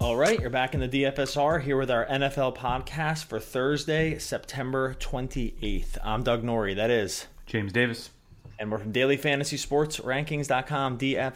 All right, you're back in the DFSR here with our NFL podcast for Thursday, September 28th. I'm Doug Norrie, that is James Davis. And we're from Daily Fantasy Sports Rankings.com,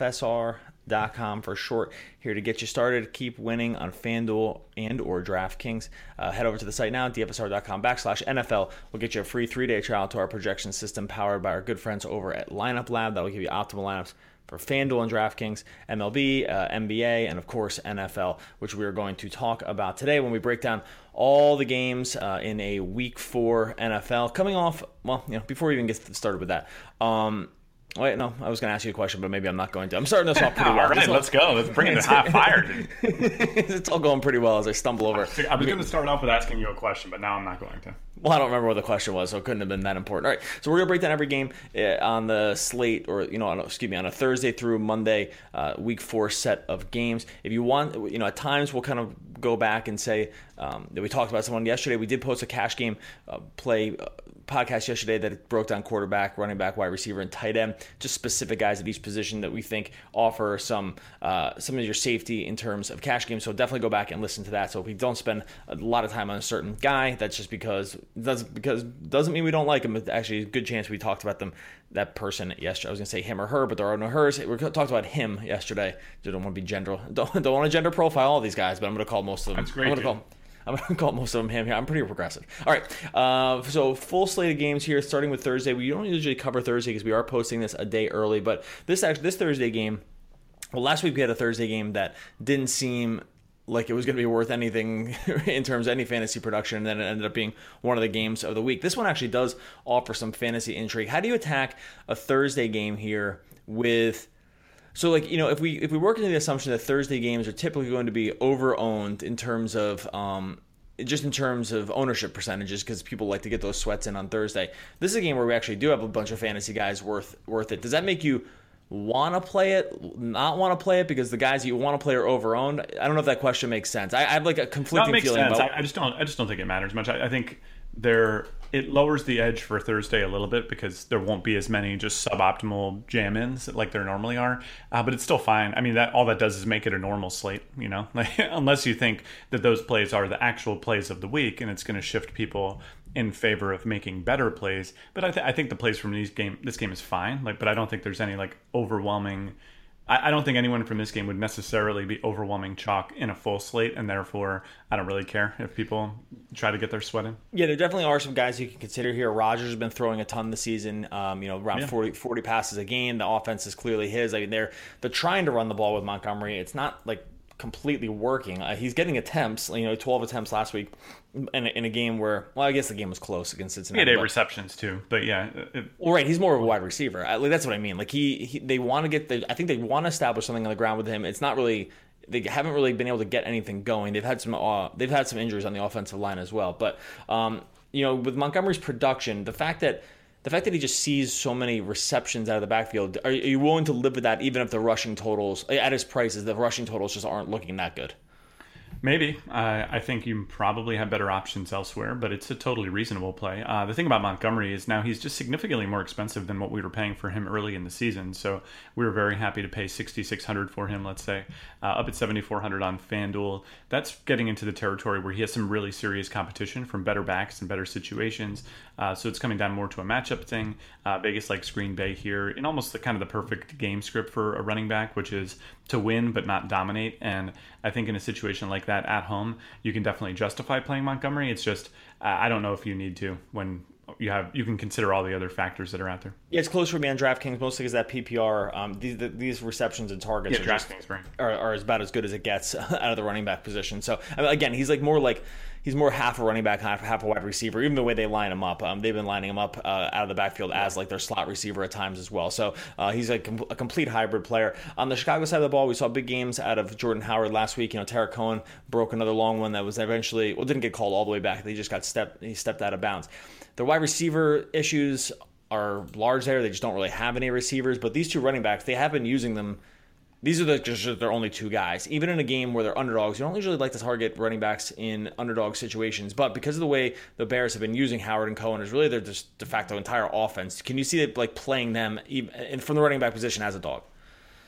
DFSR.com for short, here to get you started. Keep winning on FanDuel and or DraftKings. Head over to the site now, DFSR.com/NFL. We'll get you a free 3-day trial to our projection system powered by our good friends over at Lineup Lab. That will give you optimal lineups for FanDuel and DraftKings, MLB, NBA, and of course NFL, which we are going to talk about today when we break down all the games in a Week 4 NFL. Coming off, before we even get started with that, wait, no, I was going to ask you a question, but maybe I'm not going to. I'm starting this off pretty well. All right, let's go. Let's bring it to hot fire. It's all going pretty well as I stumble over. I was going to start off with asking you a question, but now I'm not going to. Well, I don't remember what the question was, so it couldn't have been that important. All right, so we're going to break down every game on the slate, or, on a Thursday through Monday, Week 4 set of games. If you want, at times we'll kind of go back and say that we talked about someone yesterday. We did post a cash game play podcast yesterday that broke down quarterback, running back, wide receiver, and tight end, just specific guys at each position that we think offer some of your safety in terms of cash games. So definitely go back and listen to that. So if we don't spend a lot of time on a certain guy, that's just because doesn't mean we don't like him. It's actually a good chance we talked about that person yesterday. I was going to say him or her, but there are no hers. We talked about him yesterday. Don't want to be don't want to gender profile all these guys, but I'm going to call most of them. That's great. I'm going to call most of them him here. I'm pretty progressive. All right, so full slate of games here, starting with Thursday. We don't usually cover Thursday because we are posting this a day early, but this Thursday game, last week we had a Thursday game that didn't seem like it was going to be worth anything in terms of any fantasy production, and then it ended up being one of the games of the week. This one actually does offer some fantasy intrigue. How do you attack a Thursday game here with... So, if we work into the assumption that Thursday games are typically going to be over-owned in terms of ownership percentages, because people like to get those sweats in on Thursday. This is a game where we actually do have a bunch of fantasy guys worth it. Does that make you want to play it, not want to play it, because the guys you want to play are over-owned? I don't know if that question makes sense. I have like a conflicting feeling about it. I just don't think it matters much. I think it lowers the edge for Thursday a little bit because there won't be as many just suboptimal jam-ins like there normally are, but it's still fine. I mean, all that does is make it a normal slate, unless you think that those plays are the actual plays of the week and it's going to shift people in favor of making better plays. But I think the plays from this game is fine. But I don't think there's any overwhelming. I don't think anyone from this game would necessarily be overwhelming chalk in a full slate, and therefore I don't really care if people try to get their sweat in. Yeah, there definitely are some guys you can consider here. Rodgers has been throwing a ton this season, around 40 passes a game. The offense is clearly his. I mean, they're trying to run the ball with Montgomery. It's not completely working. He's getting attempts, 12 attempts last week in a game where, I guess the game was close against Cincinnati. He had 8 receptions too, but yeah. Right, he's more of a wide receiver. That's what I mean. They want to get I think they want to establish something on the ground with him. It's not really, they haven't really been able to get anything going. They've had some injuries on the offensive line as well. But, with Montgomery's production, the fact that he just sees so many receptions out of the backfield, are you willing to live with that even if the rushing totals, at his prices, the rushing totals just aren't looking that good? Maybe. I think you probably have better options elsewhere, but it's a totally reasonable play. The thing about Montgomery is now he's just significantly more expensive than what we were paying for him early in the season. So we were very happy to pay $6,600 for him, let's say, up at $7,400 on FanDuel. That's getting into the territory where he has some really serious competition from better backs and better situations. So it's coming down more to a matchup thing. Vegas likes Green Bay here in almost the perfect game script for a running back, which is to win but not dominate. And I think in a situation like that at home, you can definitely justify playing Montgomery. It's just I don't know if you need to when you can consider all the other factors that are out there. Yeah, it's close for me on DraftKings, mostly because that PPR, these receptions and targets are about as good as it gets out of the running back position. So again, he's more half a running back, half a wide receiver. Even the way they line him up, they've been lining him up out of the backfield as their slot receiver at times as well. So he's a complete hybrid player. On the Chicago side of the ball, we saw big games out of Jordan Howard last week. Tarek Cohen broke another long one that was eventually didn't get called all the way back. He just stepped out of bounds. Their wide receiver issues are large there. They just don't really have any receivers. But these two running backs, they have been using them. These are just their only two guys. Even in a game where they're underdogs, you don't usually like to target running backs in underdog situations. But because of the way the Bears have been using Howard and Cohen, is really their just de facto entire offense. Can you see it playing them even from the running back position as a dog?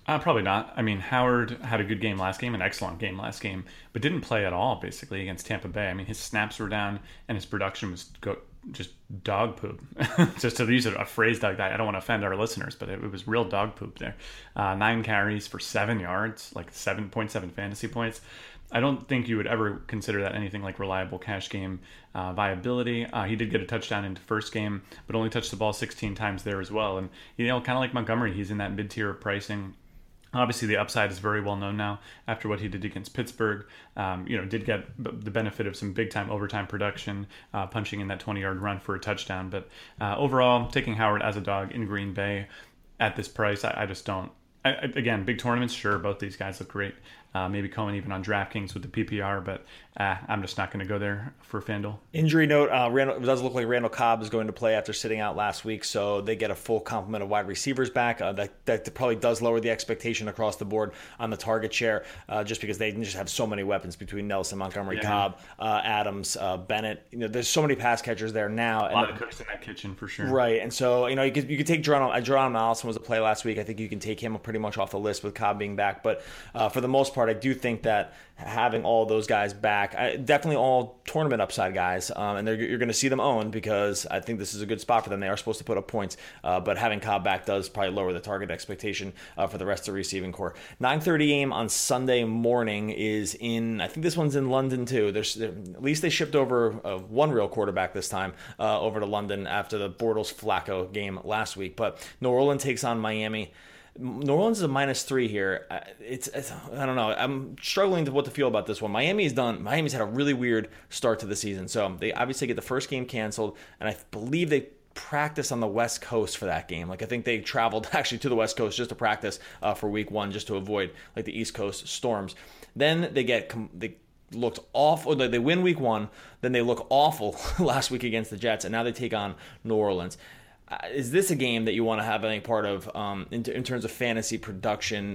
Probably not. I mean, Howard had a good game last game, an excellent game last game, but didn't play at all, basically, against Tampa Bay. I mean, his snaps were down, and his production was just dog poop. Just to use a phrase like that, I don't want to offend our listeners, but it was real dog poop there. 9 carries for 7 yards, like 7.7 fantasy points. I don't think you would ever consider that anything like reliable cash game viability. He did get a touchdown in the first game, but only touched the ball 16 times there as well. And, kind of like Montgomery, he's in that mid-tier of pricing. Obviously, the upside is very well known now after what he did against Pittsburgh. Did get the benefit of some big-time overtime production, punching in that 20-yard run for a touchdown. But overall, taking Howard as a dog in Green Bay at this price, I just don't. Again, big tournaments, sure, both these guys look great. Maybe Cohen even on DraftKings with the PPR, but I'm just not going to go there for FanDuel. Injury note, it does look like Randall Cobb is going to play after sitting out last week, so they get a full complement of wide receivers back. That probably does lower the expectation across the board on the target share, just because they just have so many weapons between Nelson, Montgomery, Cobb, Adams, Bennett. There's so many pass catchers there now. A lot of cooks in that kitchen for sure. Right, and so you could take Geronimo Allison was a play last week. I think you can take him pretty much off the list with Cobb being back, but for the most part, I do think that having all those guys back, definitely all tournament upside guys, and you're going to see them owned because I think this is a good spot for them. They are supposed to put up points, but having Cobb back does probably lower the target expectation for the rest of the receiving core. 9:30 game on Sunday morning is I think this one's in London too. At least they shipped over one real quarterback this time over to London after the Bortles Flacco game last week. But New Orleans takes on Miami. New Orleans is a -3 here. It's I don't know. I'm struggling to what to feel about this one. Miami's had a really weird start to the season. So they obviously get the first game canceled, and I believe they practice on the West Coast for that game. Like I think they traveled actually to the West Coast just to practice for week 1, just to avoid like the East Coast storms. Then they looked awful. They win week 1, then they look awful last week against the Jets, and now they take on New Orleans. Is this a game that you want to have any part of in terms of fantasy production?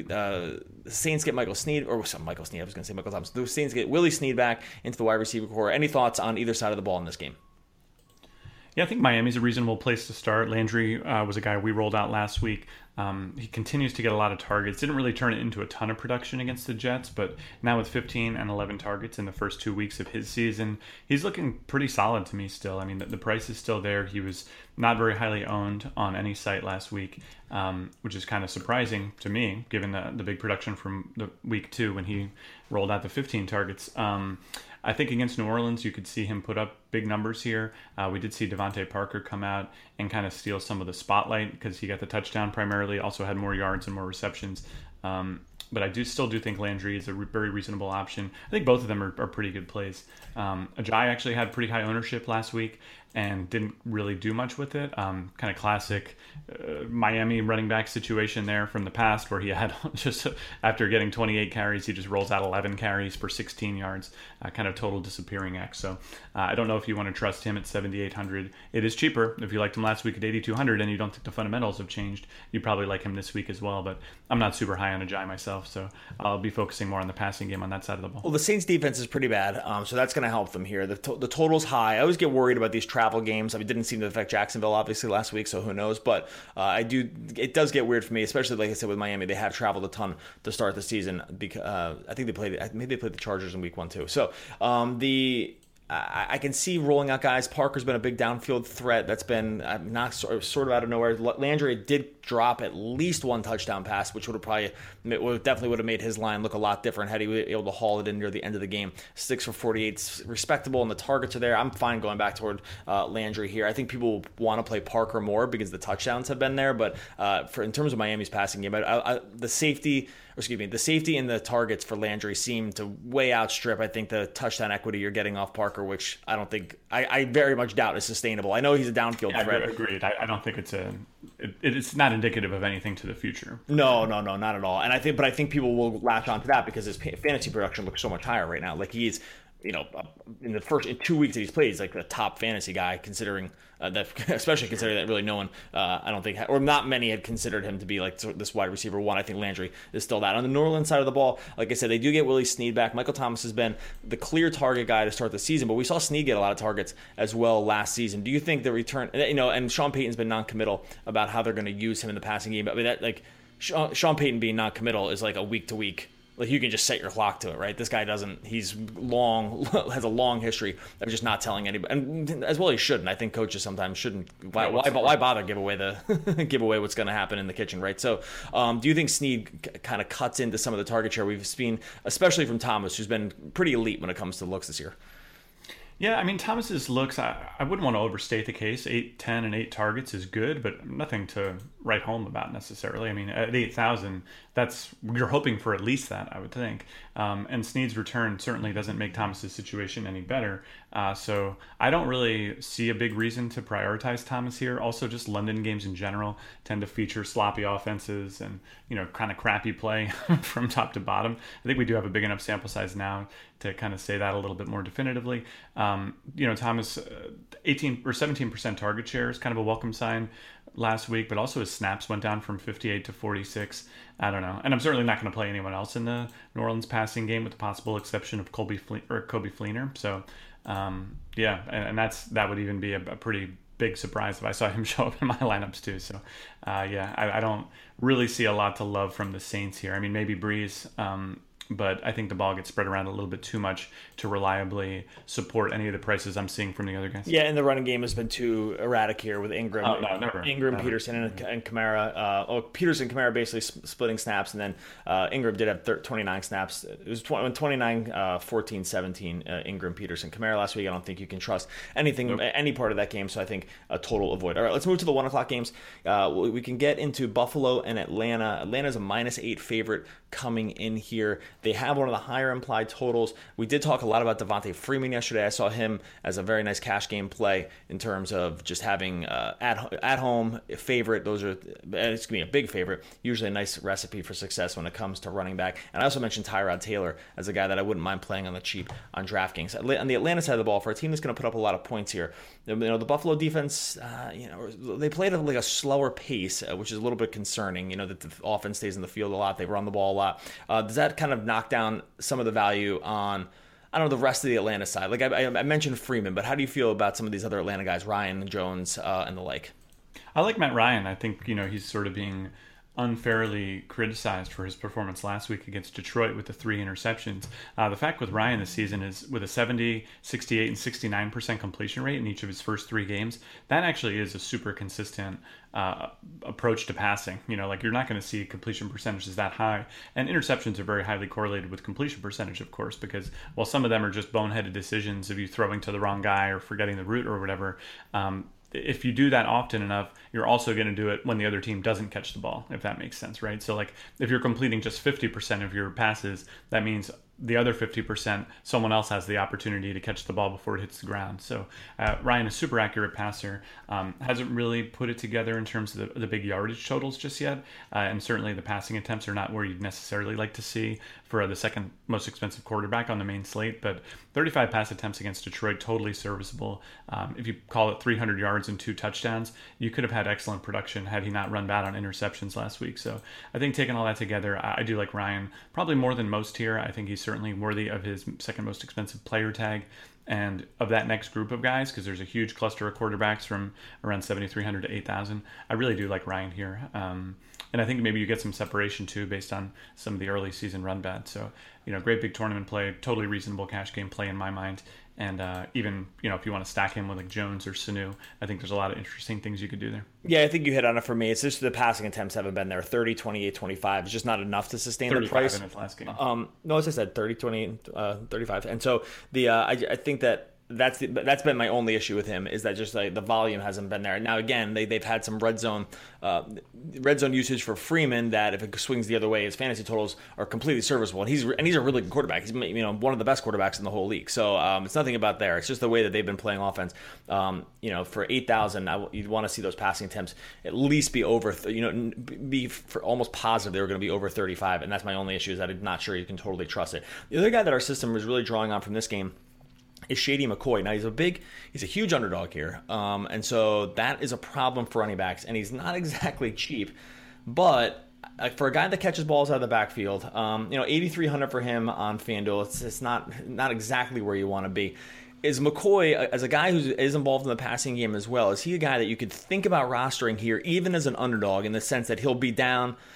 The Saints get Michael Snead. I was going to say Michael Thomas. The Saints get Willie Snead back into the wide receiver core. Any thoughts on either side of the ball in this game? Yeah, I think Miami's a reasonable place to start. Landry was a guy we rolled out last week. He continues to get a lot of targets. Didn't really turn it into a ton of production against the Jets, but now with 15 and 11 targets in the first 2 weeks of his season, he's looking pretty solid to me still. I mean, the price is still there. He was not very highly owned on any site last week, which is kind of surprising to me, given the big production from the week 2 when he rolled out the 15 targets. I think against New Orleans, you could see him put up big numbers here. We did see Devontae Parker come out and kind of steal some of the spotlight because he got the touchdown primarily, also had more yards and more receptions. But I still do think Landry is a very reasonable option. I think both of them are pretty good plays. Ajayi actually had pretty high ownership last week and didn't really do much with it. Kind of classic Miami running back situation there from the past where he had just after getting 28 carries, he just rolls out 11 carries for 16 yards, kind of total disappearing act. So I don't know if you want to trust him at 7,800. It is cheaper. If you liked him last week at 8,200 and you don't think the fundamentals have changed, you probably like him this week as well. But I'm not super high on Ajayi myself, so I'll be focusing more on the passing game on that side of the ball. Well, the Saints defense is pretty bad, so that's going to help them here. The total's high. I always get worried about these travel games. I mean, it didn't seem to affect Jacksonville obviously last week, so who knows? But it does get weird for me, especially like I said with Miami. They have traveled a ton to start the season because I think they played the Chargers in week 1 too. So I can see rolling out guys. Parker's been a big downfield threat. That's been not sort of out of nowhere. Landry did drop at least one touchdown pass, which definitely would have made his line look a lot different had he been able to haul it in near the end of the game. 6 for 48, respectable, and the targets are there. I'm fine going back toward Landry here. I think people want to play Parker more because the touchdowns have been there, but in terms of Miami's passing game, the safety and the targets for Landry seem to way outstrip, I think, the touchdown equity you're getting off Parker, which I very much doubt is sustainable. I know he's a downfield threat. Agreed. I don't think it's not indicative of anything to the future. No, not at all. And I think people will latch on to that because his fantasy production looks so much higher right now. Like he's, in 2 weeks that he's played, he's like a top fantasy guy, considering especially considering that really no one, I don't think, or not many had considered him to be like this wide receiver 1. I think Landry is still that. On the New Orleans side of the ball, like I said, they do get Willie Snead back. Michael Thomas has been the clear target guy to start the season, but we saw Snead get a lot of targets as well last season. Do you think the return, and Sean Payton's been non-committal about how they're going to use him in the passing game? I mean, Sean Payton being non-committal is like a week-to-week. Like you can just set your clock to it, right? This guy doesn't. He's has a long history of just not telling anybody, and as well he shouldn't. I think coaches sometimes shouldn't. Why bother give away what's going to happen in the kitchen, right? So, do you think Snead kind of cuts into some of the target share we've seen, especially from Thomas, who's been pretty elite when it comes to looks this year? Yeah, I mean, Thomas's looks, I wouldn't want to overstate the case. 8, 10, and 8 targets is good, but nothing to write home about necessarily. I mean, at 8,000, you're hoping for at least that, I would think. And Snead's return certainly doesn't make Thomas's situation any better. So I don't really see a big reason to prioritize Thomas here. Also, just London games in general tend to feature sloppy offenses and, kind of crappy play from top to bottom. I think we do have a big enough sample size now to kind of say that a little bit more definitively. Thomas, 18 or 17% target share is kind of a welcome sign last week, but also his snaps went down from 58 to 46. I don't know. And I'm certainly not going to play anyone else in the New Orleans passing game with the possible exception of Coby Fleener. So, and that would even be a pretty big surprise if I saw him show up in my lineups too. So, I don't really see a lot to love from the Saints here. I mean, maybe Breeze, but I think the ball gets spread around a little bit too much to reliably support any of the prices I'm seeing from the other guys. Yeah, and the running game has been too erratic here with Ingram. Never. Peterson, and Kamara. Peterson, Kamara basically splitting snaps, and then Ingram did have 29 snaps. It was 29, 14, 17, Ingram, Peterson. Kamara last week, I don't think you can trust any part of that game, so I think a total avoid. All right, let's move to the 1 o'clock games. We can get into Buffalo and Atlanta. Atlanta's a -8 favorite coming in here. They have one of the higher implied totals. We did talk a lot about Devontae Freeman yesterday. I saw him as a very nice cash game play in terms of just having at home favorite. It's going to be a big favorite. Usually a nice recipe for success when it comes to running back. And I also mentioned Tyrod Taylor as a guy that I wouldn't mind playing on the cheap on DraftKings. On the Atlanta side of the ball, for a team that's going to put up a lot of points here, the Buffalo defense, they played at like a slower pace, which is a little bit concerning. That the offense stays in the field a lot. They run the ball a lot. Does that kind of knock down some of the value on, the rest of the Atlanta side? Like I mentioned Freeman, but how do you feel about some of these other Atlanta guys, Ryan, Jones, and the like? I like Matt Ryan. I think, he's sort of being unfairly criticized for his performance last week against Detroit with the 3 interceptions. The fact with Ryan this season is with a 70, 68, and 69% completion rate in each of his first 3 games, that actually is a super consistent approach to passing. You're not going to see completion percentages that high. And interceptions are very highly correlated with completion percentage, of course, because while some of them are just boneheaded decisions of you throwing to the wrong guy or forgetting the route or whatever, if you do that often enough, you're also going to do it when the other team doesn't catch the ball, if that makes sense, right? So like if you're completing just 50% of your passes, that means the other 50%, someone else has the opportunity to catch the ball before it hits the ground. So Ryan is a super accurate passer, hasn't really put it together in terms of the big yardage totals just yet. And certainly the passing attempts are not where you'd necessarily like to see for the second most expensive quarterback on the main slate. But 35 pass attempts against Detroit, totally serviceable. If you call it 300 yards and 2 touchdowns, you could have had excellent production had he not run bad on interceptions last week. So I think taking all that together, I do like Ryan probably more than most here. I think he's certainly worthy of his second most expensive player tag and of that next group of guys, because there's a huge cluster of quarterbacks from around 7,300 to 8,000. I really do like Ryan here. And I think maybe you get some separation too based on some of the early season run bad. So, great big tournament play, totally reasonable cash game play in my mind. And even, if you want to stack him with like Jones or Sanu, I think there's a lot of interesting things you could do there. Yeah, I think you hit on it for me. It's just the passing attempts haven't been there. 30, 28, 25. It's just not enough to sustain the price. 35 in his last game. No, as I said, 30, 28, 35. And so I think that's been my only issue with him, is that just like the volume hasn't been there. Now again, they've had some red zone usage for Freeman that if it swings the other way, his fantasy totals are completely serviceable. And he's a really good quarterback. He's one of the best quarterbacks in the whole league. So it's nothing about there. It's just the way that they've been playing offense. For 8,000, you'd want to see those passing attempts at least be over. Be for almost positive they were going to be over 35. And that's my only issue, is that I'm not sure you can totally trust it. The other guy that our system was really drawing on from this game is Shady McCoy. Now he's a huge underdog here, and so that is a problem for running backs. And he's not exactly cheap, but for a guy that catches balls out of the backfield, 8,300 for him on FanDuel. It's not exactly where you want to be. Is McCoy, as a guy who is involved in the passing game as well, is he a guy that you could think about rostering here, even as an underdog, in the sense that he'll be down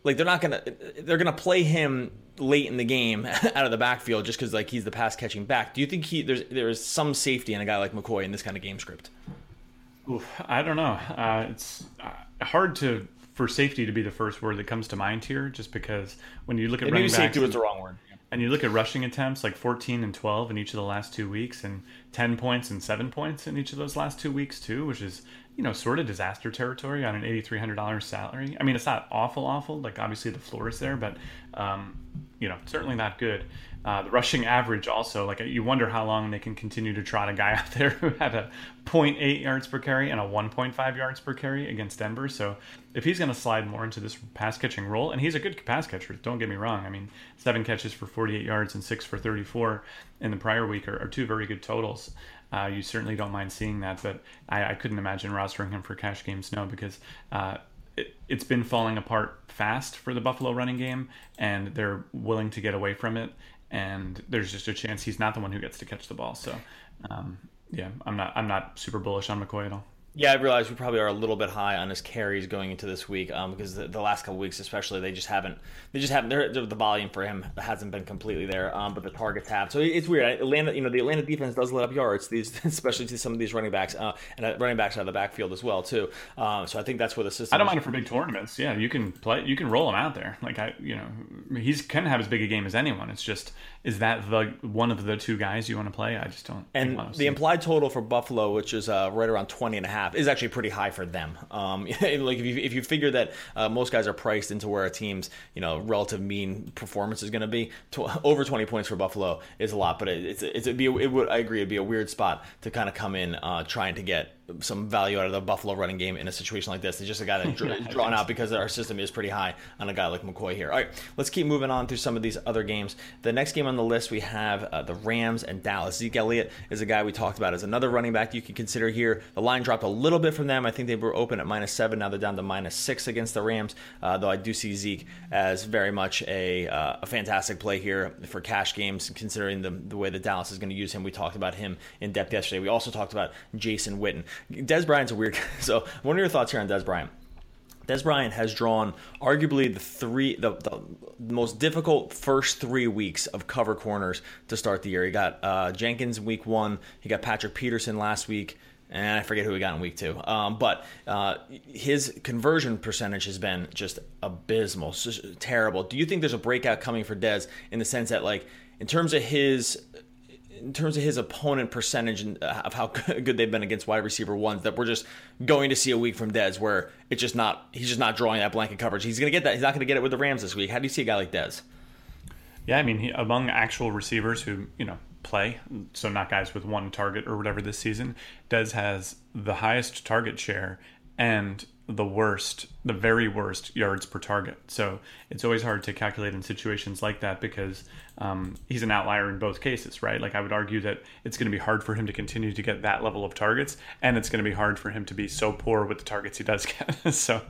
like they're gonna play him late in the game out of the backfield just because like he's the pass catching back. Do you think there's some safety in a guy like McCoy in this kind of game script? Oof, I don't know. It's hard for safety to be the first word that comes to mind here, just because when you look at running backs, safety was the wrong word. And you look at rushing attempts, like 14 and 12 in each of the last 2 weeks, and 10 points and 7 points in each of those last 2 weeks too, which is, sort of disaster territory on an $8,300 salary. I mean, it's not awful. Like, obviously the floor is there, but, certainly not good. The rushing average also, like, you wonder how long they can continue to trot a guy out there who had a 0.8 yards per carry and a 1.5 yards per carry against Denver. So if he's going to slide more into this pass catching role, and he's a good pass catcher, don't get me wrong. I mean, 7 catches for 48 yards and 6 for 34 in the prior week are 2 very good totals. You certainly don't mind seeing that, but I couldn't imagine rostering him for cash games, no, because it's been falling apart fast for the Buffalo running game, and they're willing to get away from it. And there's just a chance he's not the one who gets to catch the ball. So, I'm not super bullish on McCoy at all. Yeah, I realize we probably are a little bit high on his carries going into this week because the last couple weeks, especially, the volume for him hasn't been completely there, but the targets have. So it's weird. The Atlanta defense does let up yards, especially to some of these running backs and running backs out of the backfield as well too. So I think that's where the system. I don't mind it for big tournaments. Yeah, you can roll him out there. Like he can have as big a game as anyone. It's just, is that one of the 2 guys you want to play? I just don't. And the implied total for Buffalo, which is right around 20.5. Is actually pretty high for them. Like if you figure that most guys are priced into where a team's relative mean performance is going to be, over 20 points for Buffalo is a lot. But I agree, it'd be a weird spot to kind of come in trying to get some value out of the Buffalo running game in a situation like this. It's just a guy that's drawn out because our system is pretty high on a guy like McCoy here. All right, let's keep moving on through some of these other games. The next game on the list, we have the Rams and Dallas. Zeke Elliott is a guy we talked about as another running back you can consider here. The line dropped a little bit from them. I think they were open at -7. Now they're down to -6 against the Rams, though I do see Zeke as very much a fantastic play here for cash games, considering the way that Dallas is going to use him. We talked about him in depth yesterday. We also talked about Jason Witten. Dez Bryant's a weird guy. So what are your thoughts here on Dez Bryant? Dez Bryant has drawn arguably the most difficult first 3 weeks of cover corners to start the year. He got Jenkins in week 1. He got Patrick Peterson last week. And I forget who he got in week 2. But his conversion percentage has been just abysmal, just terrible. Do you think there's a breakout coming for Dez in the sense that, like, in terms of his opponent percentage of how good they've been against wide receiver ones, that we're just going to see a week from Dez where he's just not drawing that blanket coverage? He's going to get that. He's not going to get it with the Rams this week. How do you see a guy like Dez? Yeah, I mean, among actual receivers who, play, so not guys with 1 target or whatever this season, Dez has the highest target share and the very worst yards per target. So it's always hard to calculate in situations like that because he's an outlier in both cases, right? Like, I would argue that it's going to be hard for him to continue to get that level of targets, and it's going to be hard for him to be so poor with the targets he does get. So,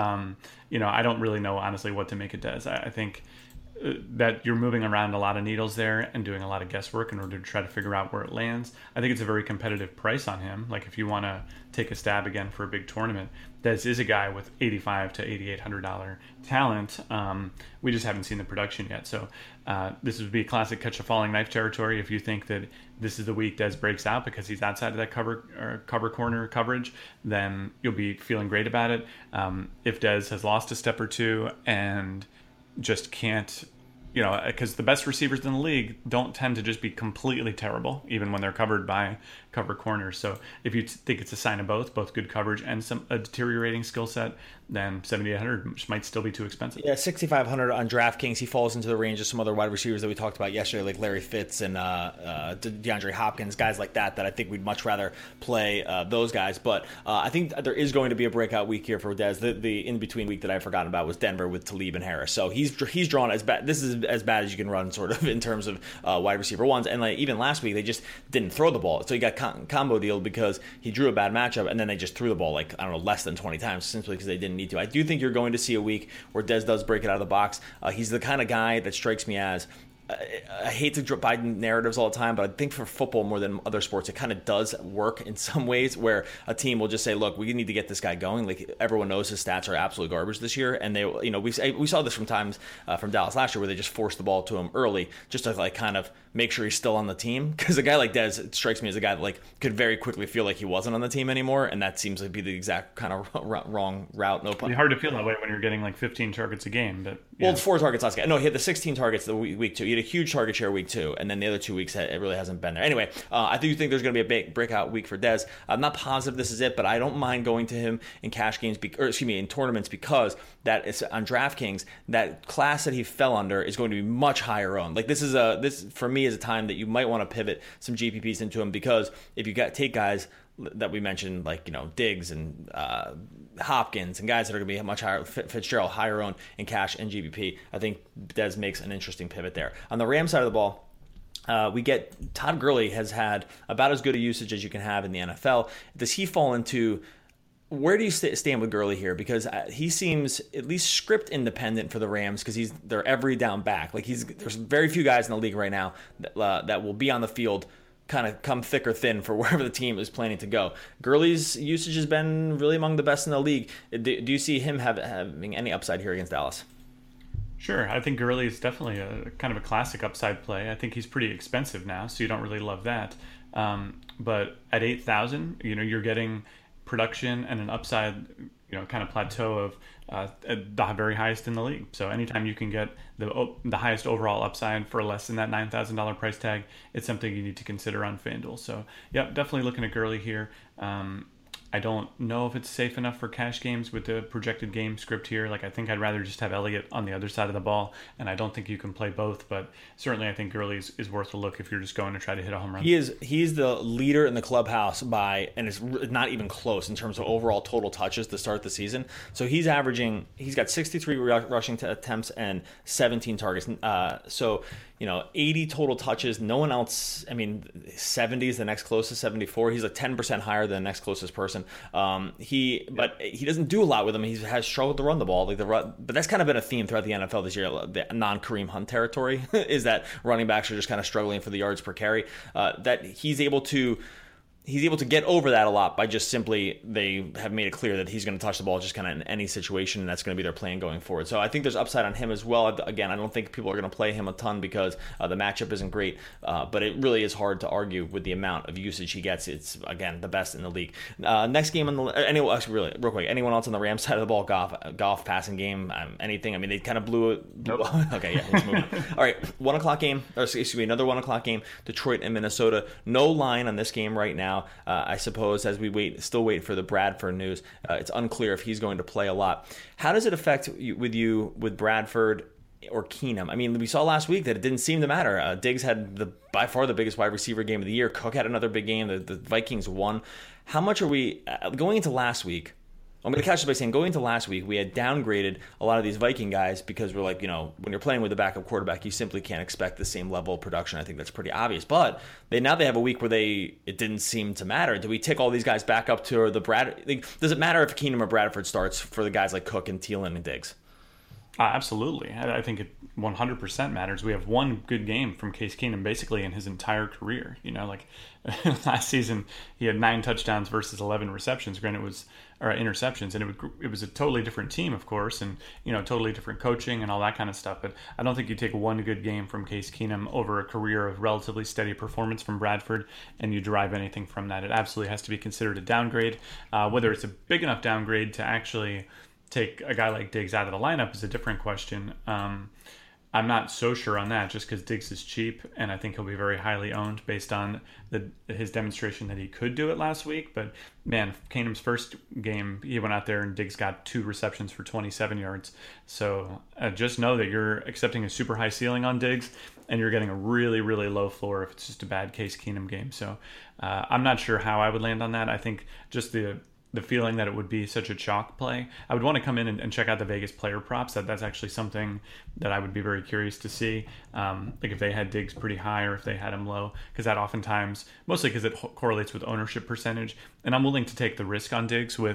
I don't really know, honestly, what to make of Dez. I think that you're moving around a lot of needles there and doing a lot of guesswork in order to try to figure out where it lands. I think it's a very competitive price on him. Like, if you want to take a stab again for a big tournament, Dez is a guy with $8,500 to $8,800 talent. We just haven't seen the production yet. So this would be a classic catch a falling knife territory. If you think that this is the week Dez breaks out because he's outside of that cover corner coverage, then you'll be feeling great about it. If Dez has lost a step or 2 and just can't, because the best receivers in the league don't tend to just be completely terrible, even when they're covered by cover corners. So if you think it's a sign of both good coverage and a deteriorating skill set, then $7,800 might still be too expensive. Yeah, $6,500 on DraftKings. He falls into the range of some other wide receivers that we talked about yesterday, like Larry Fitz and DeAndre Hopkins, guys like that I think we'd much rather play those guys. But I think there is going to be a breakout week here for Dez. The in-between week that I've forgotten about was Denver with Talib and Harris. So he's drawn as bad. This is as bad as you can run, sort of, in terms of wide receiver ones. And like even last week, they just didn't throw the ball. So he got combo deal because he drew a bad matchup, and then they just threw the ball less than 20 times simply because they didn't need to. I do think you're going to see a week where Dez does break it out of the box. He's the kind of guy that strikes me as I hate to buy narratives all the time, but I think for football more than other sports, it kind of does work in some ways where a team will just say, look, we need to get this guy going. Like everyone knows his stats are absolute garbage this year. And they, we saw this from times from Dallas last year where they just forced the ball to him early just to like kind of make sure he's still on the team. Because a guy like Dez, it strikes me as a guy that like could very quickly feel like he wasn't on the team anymore. And that seems to be the exact kind of wrong route. No pun. It's hard to feel that way when you're getting like 15 targets a game. But well, 4 targets last game. No, he had the 16 targets the week 2. He had a huge target share week 2, and then the other 2 weeks it really hasn't been there. Anyway, I do think there's going to be a big breakout week for Dez. I'm not positive this is it, but I don't mind going to him in cash games, in tournaments, because that is on DraftKings. That class that he fell under is going to be much higher owned. Like this for me is a time that you might want to pivot some GPPs into him, because if you take guys that we mentioned, like Diggs and Hopkins and guys that are going to be much higher, Fitzgerald higher owned in cash and GPP, I think Dez makes an interesting pivot there. On the Rams side of the ball, we get Todd Gurley has had about as good a usage as you can have in the NFL. Does he fall into, where do you stand with Gurley here? Because he seems at least script independent for the Rams, because they're every down back. Like there's very few guys in the league right now that will be on the field kind of come thick or thin for wherever the team is planning to go. Gurley's usage has been really among the best in the league. Do you see him having any upside here against Dallas? Sure. I think Gurley is definitely a kind of a classic upside play. I think he's pretty expensive now, so you don't really love that. But at 8,000, you're getting production and an upside, kind of plateau of the very highest in the league. So anytime you can get the highest overall upside for less than that $9,000 price tag, it's something you need to consider on FanDuel. So yeah, definitely looking at Gurley here. I don't know if it's safe enough for cash games with the projected game script here. Like, I think I'd rather just have Elliott on the other side of the ball, and I don't think you can play both. But certainly, I think Gurley is worth a look if you're just going to try to hit a home run. He's the leader in the clubhouse and it's not even close in terms of overall total touches to start the season. So he's got 63 rushing attempts and 17 targets. 80 total touches. No one else. 70 is the next closest, 74. He's like 10% higher than the next closest person. But he doesn't do a lot with him. He has struggled to run the ball. But that's kind of been a theme throughout the NFL this year. The non-Kareem Hunt territory is that running backs are just kind of struggling for the yards per carry. That he's able to get over that a lot by just simply, they have made it clear that he's going to touch the ball just kind of in any situation, and that's going to be their plan going forward. So I think there's upside on him as well. Again, I don't think people are going to play him a ton because the matchup isn't great, but it really is hard to argue with the amount of usage he gets. It's, again, the best in the league. Next game real quick, anyone else on the Rams side of the ball? Golf passing game, anything? They kind of blew it. Nope. Okay, yeah, let's move on. All right, another 1 o'clock game, Detroit and Minnesota. No line on this game right now. I suppose as we still wait for the Bradford news, it's unclear if he's going to play a lot. How does it affect with Bradford or Keenum? We saw last week that it didn't seem to matter. Diggs had by far the biggest wide receiver game of the year. Cook had another big game. The Vikings won. How much are we going into last week? I'm going to catch this by saying, going into last week, we had downgraded a lot of these Viking guys because we're like, when you're playing with a backup quarterback, you simply can't expect the same level of production. I think that's pretty obvious. But now they have a week where it didn't seem to matter. Do we tick all these guys back up to does it matter if Keenum or Bradford starts for the guys like Cook and Thielen and Diggs? Absolutely. I think it 100% matters. We have one good game from Case Keenum basically in his entire career. Last season he had 9 touchdowns versus 11 receptions. Granted, it was interceptions, and it was a totally different team, of course, and totally different coaching and all that kind of stuff. But I don't think you take one good game from Case Keenum over a career of relatively steady performance from Bradford and you derive anything from that. It absolutely has to be considered a downgrade. Whether it's a big enough downgrade to actually take a guy like Diggs out of the lineup is a different question. I'm not so sure on that, just because Diggs is cheap, and I think he'll be very highly owned based on his demonstration that he could do it last week. But man, Keenum's first game, he went out there and Diggs got 2 receptions for 27 yards. So just know that you're accepting a super high ceiling on Diggs, and you're getting a really, really low floor if it's just a bad Case Keenum game. So I'm not sure how I would land on that. I think just the feeling that it would be such a chalk play. I would want to come in and check out the Vegas player props. That's actually something that I would be very curious to see. Like if they had Diggs pretty high or if they had him low, because that oftentimes, mostly because it correlates with ownership percentage. And I'm willing to take the risk on Diggs with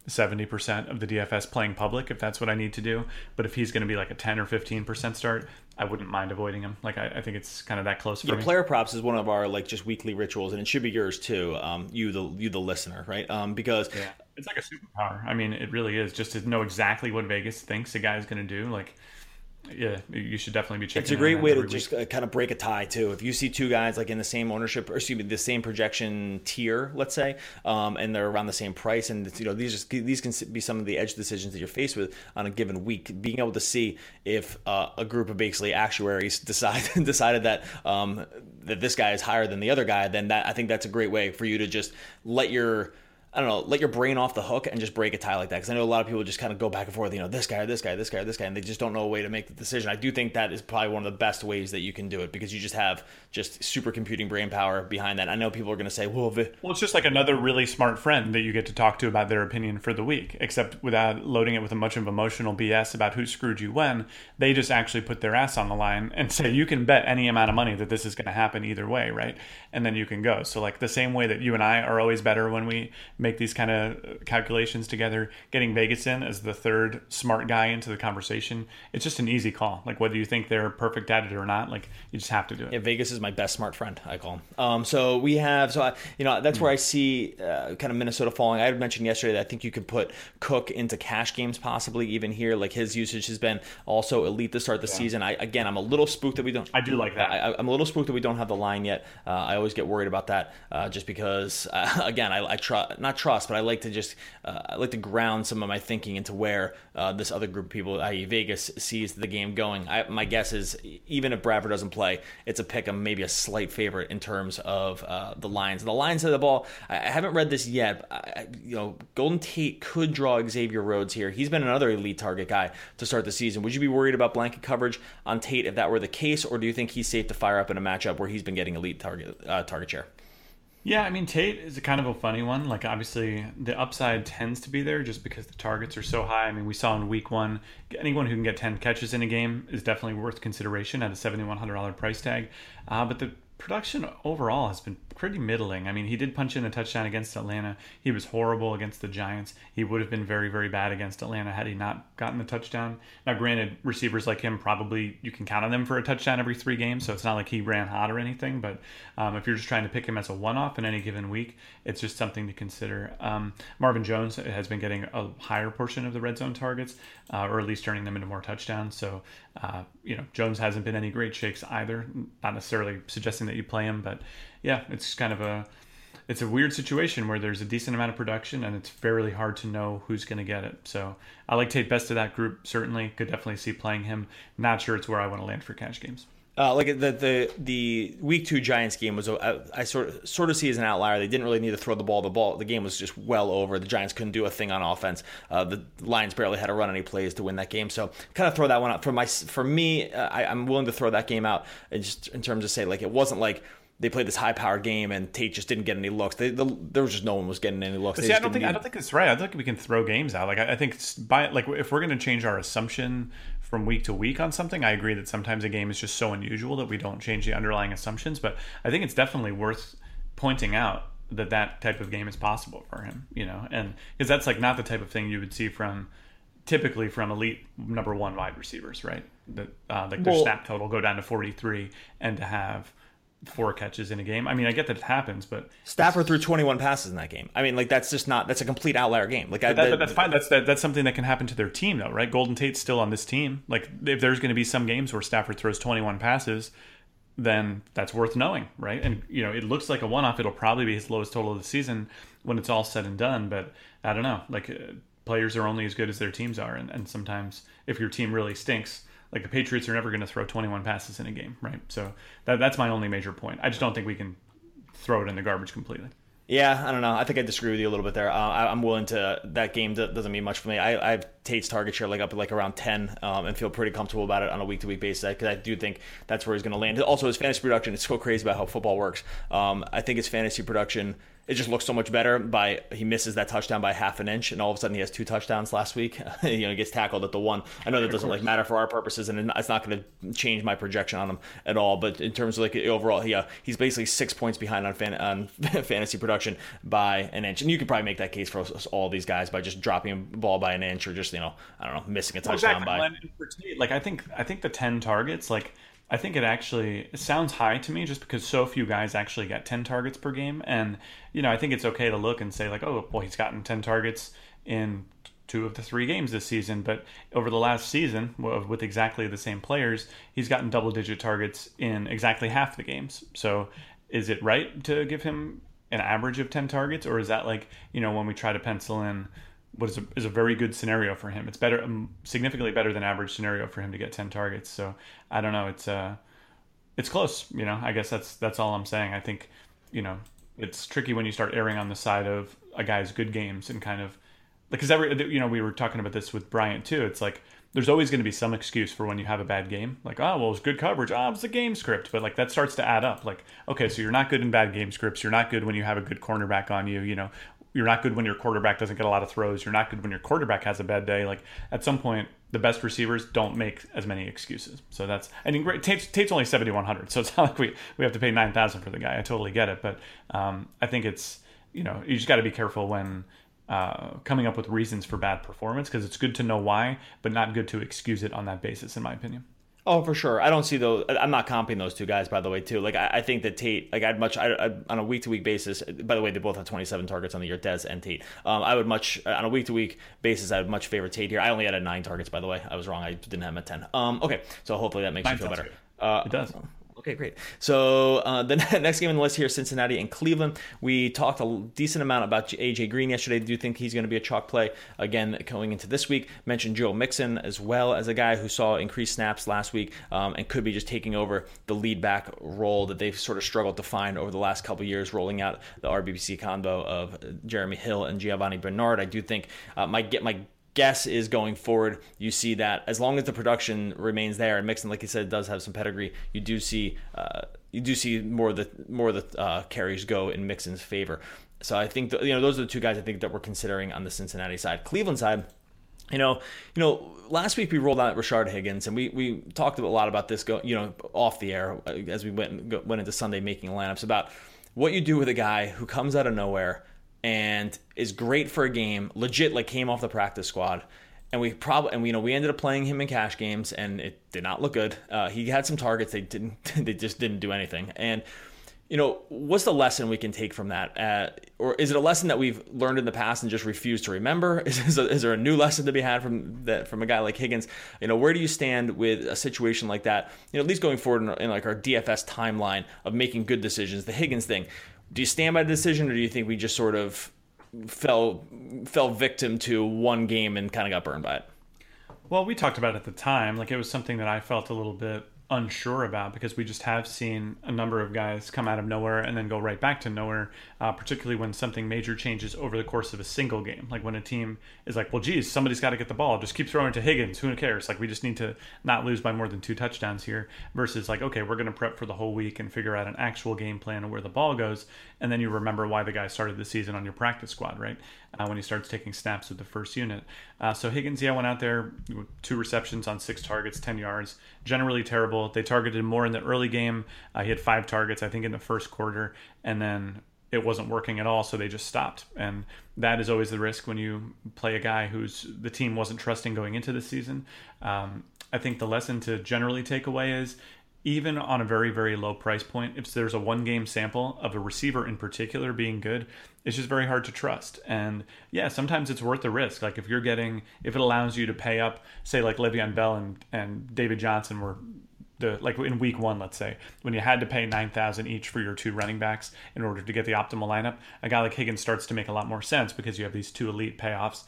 70% of the DFS playing public if that's what I need to do. But if he's going to be like a 10 or 15% start, I wouldn't mind avoiding him. Like I think it's kind of that close for me. Player props is one of our like just weekly rituals, and it should be yours too. You the listener, right? Because it's like a superpower. I mean, it really is, just to know exactly what Vegas thinks a guy is going to do. Like, yeah, you should definitely be checking. It's a great way to just kind of break a tie too. If you see two guys like in the same ownership, or excuse me, the same projection tier, let's say, and they're around the same price, and these can be some of the edge decisions that you're faced with on a given week. Being able to see if a group of basically actuaries decided that that this guy is higher than the other guy, then I think that's a great way for you to just let your brain off the hook and just break a tie like that. Because I know a lot of people just kind of go back and forth, this guy, and they just don't know a way to make the decision. I do think that is probably one of the best ways that you can do it, because you just have just supercomputing brain power behind that. I know people are going to say, well, it's just like another really smart friend that you get to talk to about their opinion for the week, except without loading it with a bunch of emotional BS about who screwed you when. They just actually put their ass on the line and say, you can bet any amount of money that this is going to happen either way, right? And then you can go. So like the same way that you and I are always better when we make these kind of calculations together, getting Vegas in as the third smart guy into the conversation, it's just an easy call. Like whether you think they're perfect at it or not, like you just have to do it. Yeah, Vegas is my best smart friend, I call him. That's where I see kind of Minnesota falling. I had mentioned yesterday that I think you could put Cook into cash games possibly even here. Like his usage has been also elite to start the season. I'm a little spooked that we don't. I do like that. I'm a little spooked that we don't have the line yet. I always get worried about that just because again I not trust, but I like to just I like to ground some of my thinking into where this other group of people, i.e. Vegas, sees the game going. My guess is even if Bradford doesn't play, it's a pick 'em, maybe a slight favorite in terms of the lines. The lines of the ball, I haven't read this yet. Golden Tate could draw Xavier Rhodes here. He's been another elite target guy to start the season. Would you be worried about blanket coverage on Tate if that were the case, or do you think he's safe to fire up in a matchup where he's been getting elite target share? Yeah, I mean, Tate is a kind of a funny one. Like, obviously, the upside tends to be there just because the targets are so high. I mean, we saw in week one, anyone who can get 10 catches in a game is definitely worth consideration at a $7,100 price tag. But the production overall has been pretty middling. I mean, he did punch in a touchdown against Atlanta. He was horrible against the Giants. He would have been very, very bad against Atlanta had he not gotten the touchdown. Now, granted, receivers like him, probably you can count on them for a touchdown every 3 games, so it's not like he ran hot or anything. But if you're just trying to pick him as a one-off in any given week, it's just something to consider. Marvin Jones has been getting a higher portion of the red zone targets, or at least turning them into more touchdowns. So, Jones hasn't been any great shakes either. Not necessarily suggesting that you play him, but yeah, it's kind of it's a weird situation where there's a decent amount of production and it's fairly hard to know who's going to get it. So I like Tate best of that group. Certainly could definitely see playing him. Not sure it's where I want to land for cash games. Like the week 2 Giants game was I sort of see as an outlier. They didn't really need to throw the ball. The game was just well over. The Giants couldn't do a thing on offense. The Lions barely had to run any plays to win that game. So kind of throw that one out for me. I'm willing to throw that game out just in terms of say like it wasn't like they played this high-powered game and Tate just didn't get any looks. There was just no one was getting any looks. See, I don't think that's right. I don't think we can throw games out. Like I think if we're going to change our assumption from week to week on something, I agree that sometimes a game is just so unusual that we don't change the underlying assumptions. But I think it's definitely worth pointing out that type of game is possible for him. And because that's like not the type of thing you would see typically from elite number 1 wide receivers, right? That their snap total go down to 43 and to have 4 catches in a game. I mean, I get that it happens, but Stafford threw 21 passes in that game. I mean, like that's a complete outlier game. Like that's fine. That's something that can happen to their team, though, right? Golden Tate's still on this team. Like if there's going to be some games where Stafford throws 21 passes, then that's worth knowing, right? And it looks like a one-off. It'll probably be his lowest total of the season when it's all said and done. But I don't know. Like players are only as good as their teams are, and sometimes if your team really stinks. Like the Patriots are never going to throw 21 passes in a game, right? So that's my only major point. I just don't think we can throw it in the garbage completely. Yeah, I don't know. I think I disagree with you a little bit there. I'm willing to. That game doesn't mean much for me. I have Tate's target share up at around 10 and feel pretty comfortable about it on a week-to-week basis because I do think that's where he's going to land. Also, his fantasy production, it's so crazy about how football works. I think his fantasy production it just looks so much better he misses that touchdown by half an inch, and all of a sudden he has 2 touchdowns last week. He gets tackled at the one. I know that doesn't matter for our purposes, and it's not going to change my projection on him at all. But in terms of overall, he's basically 6 points behind on fantasy production by an inch, and you could probably make that case for all these guys by just dropping a ball by an inch, or just I don't know, missing a touchdown by. Like I think the 10 targets, I think it sounds high to me just because so few guys actually get 10 targets per game. And, I think it's okay to look and say he's gotten 10 targets in 2 of the 3 games this season. But over the last season, with exactly the same players, he's gotten double-digit targets in exactly half the games. So is it right to give him an average of 10 targets? Or is that when we try to pencil in what is a very good scenario for him? It's better, significantly better than average scenario for him to get 10 targets. So I don't know. It's close. I guess that's all I'm saying. I think, it's tricky when you start erring on the side of a guy's good games and kind of because we were talking about this with Bryant too. It's there's always going to be some excuse for when you have a bad game. It was good coverage. It was a game script. But that starts to add up. Okay, so you're not good in bad game scripts. You're not good when you have a good cornerback on you. You're not good when your quarterback doesn't get a lot of throws. You're not good when your quarterback has a bad day. At some point, the best receivers don't make as many excuses. So great. Tate's only 7,100, so it's not like we have to pay 9,000 for the guy. I totally get it, but I think it's you just got to be careful when coming up with reasons for bad performance, because it's good to know why, but not good to excuse it on that basis, in my opinion. Oh, for sure. I don't see those. I'm not comping those 2 guys, by the way, too. I think that Tate, on a week-to-week basis, by the way, they both have 27 targets on the year, Dez and Tate. On a week-to-week basis, I would much favor Tate here. I only had 9 targets, by the way. I was wrong. I didn't have him at 10. Okay, so hopefully that makes you feel better. It does. Okay, great. So the next game on the list here, Cincinnati and Cleveland. We talked a decent amount about A.J. Green yesterday. Do you think he's going to be a chalk play again going into this week? Mentioned Joe Mixon as well as a guy who saw increased snaps last week and could be just taking over the lead back role that they've sort of struggled to find over the last couple of years, rolling out the RBC combo of Jeremy Hill and Giovanni Bernard. I do think my guess is going forward, you see that as long as the production remains there, and Mixon, like you said, does have some pedigree, you do see more of the carries go in Mixon's favor. So I think those are the 2 guys I think that we're considering on the Cincinnati side. Cleveland side, last week we rolled out Rashard Higgins, and we talked a lot about this off the air as we went into Sunday making lineups about what you do with a guy who comes out of nowhere and is great for a game, legit came off the practice squad, and we ended up playing him in cash games, and it did not look good. He had some targets, they just didn't do anything. And what's the lesson we can take from that? Or is it a lesson that we've learned in the past and just refused to remember? Is there a new lesson to be had from a guy like Higgins? Where do you stand with a situation like that? At least going forward in our DFS timeline of making good decisions, the Higgins thing. Do you stand by the decision, or do you think we just sort of fell victim to one game and kind of got burned by it? Well, we talked about it at the time. It was something that I felt a little bit unsure about, because we just have seen a number of guys come out of nowhere and then go right back to nowhere, particularly when something major changes over the course of a single game. When a team is well, geez, somebody's got to get the ball. Just keep throwing to Higgins. Who cares? We just need to not lose by more than 2 touchdowns here, versus okay, we're going to prep for the whole week and figure out an actual game plan of where the ball goes. And then you remember why the guy started the season on your practice squad, right? When he starts taking snaps with the first unit. So Higgins, went out there, 2 receptions on 6 targets, 10 yards. Generally terrible. They targeted him more in the early game. He had 5 targets, I think, in the first quarter, and then it wasn't working at all, so they just stopped. And that is always the risk when you play a guy who's the team wasn't trusting going into the season. I think the lesson to generally take away is, even on a very, very low price point, if there's a 1-game sample of a receiver in particular being good, it's just very hard to trust. And sometimes it's worth the risk. If it allows you to pay up, say Le'Veon Bell and David Johnson were in week 1, let's say, when you had to pay $9,000 each for your 2 running backs in order to get the optimal lineup, a guy like Higgins starts to make a lot more sense, because you have these 2 elite payoffs.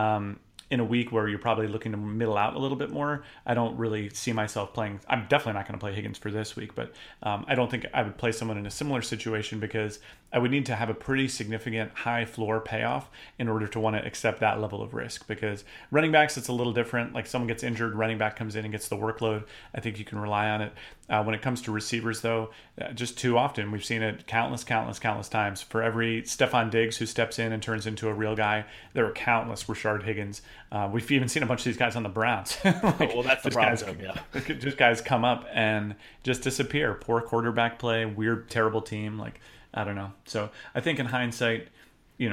In a week where you're probably looking to middle out a little bit more, I don't really see myself playing. I'm definitely not going to play Higgins for this week, but I don't think I would play someone in a similar situation, because I would need to have a pretty significant high floor payoff in order to want to accept that level of risk, because running backs, it's a little different. Like someone gets injured, running back comes in and gets the workload. I think you can rely on it. When it comes to receivers, though, just too often, we've seen it countless times. For every Stephon Diggs who steps in and turns into a real guy, there are countless Rashard Higgins. We've even seen a bunch of these guys on the Browns. Well, that's the problem. Just guys come up and just disappear. Poor quarterback play, weird, terrible team. Like, I don't know. So I think in hindsight, you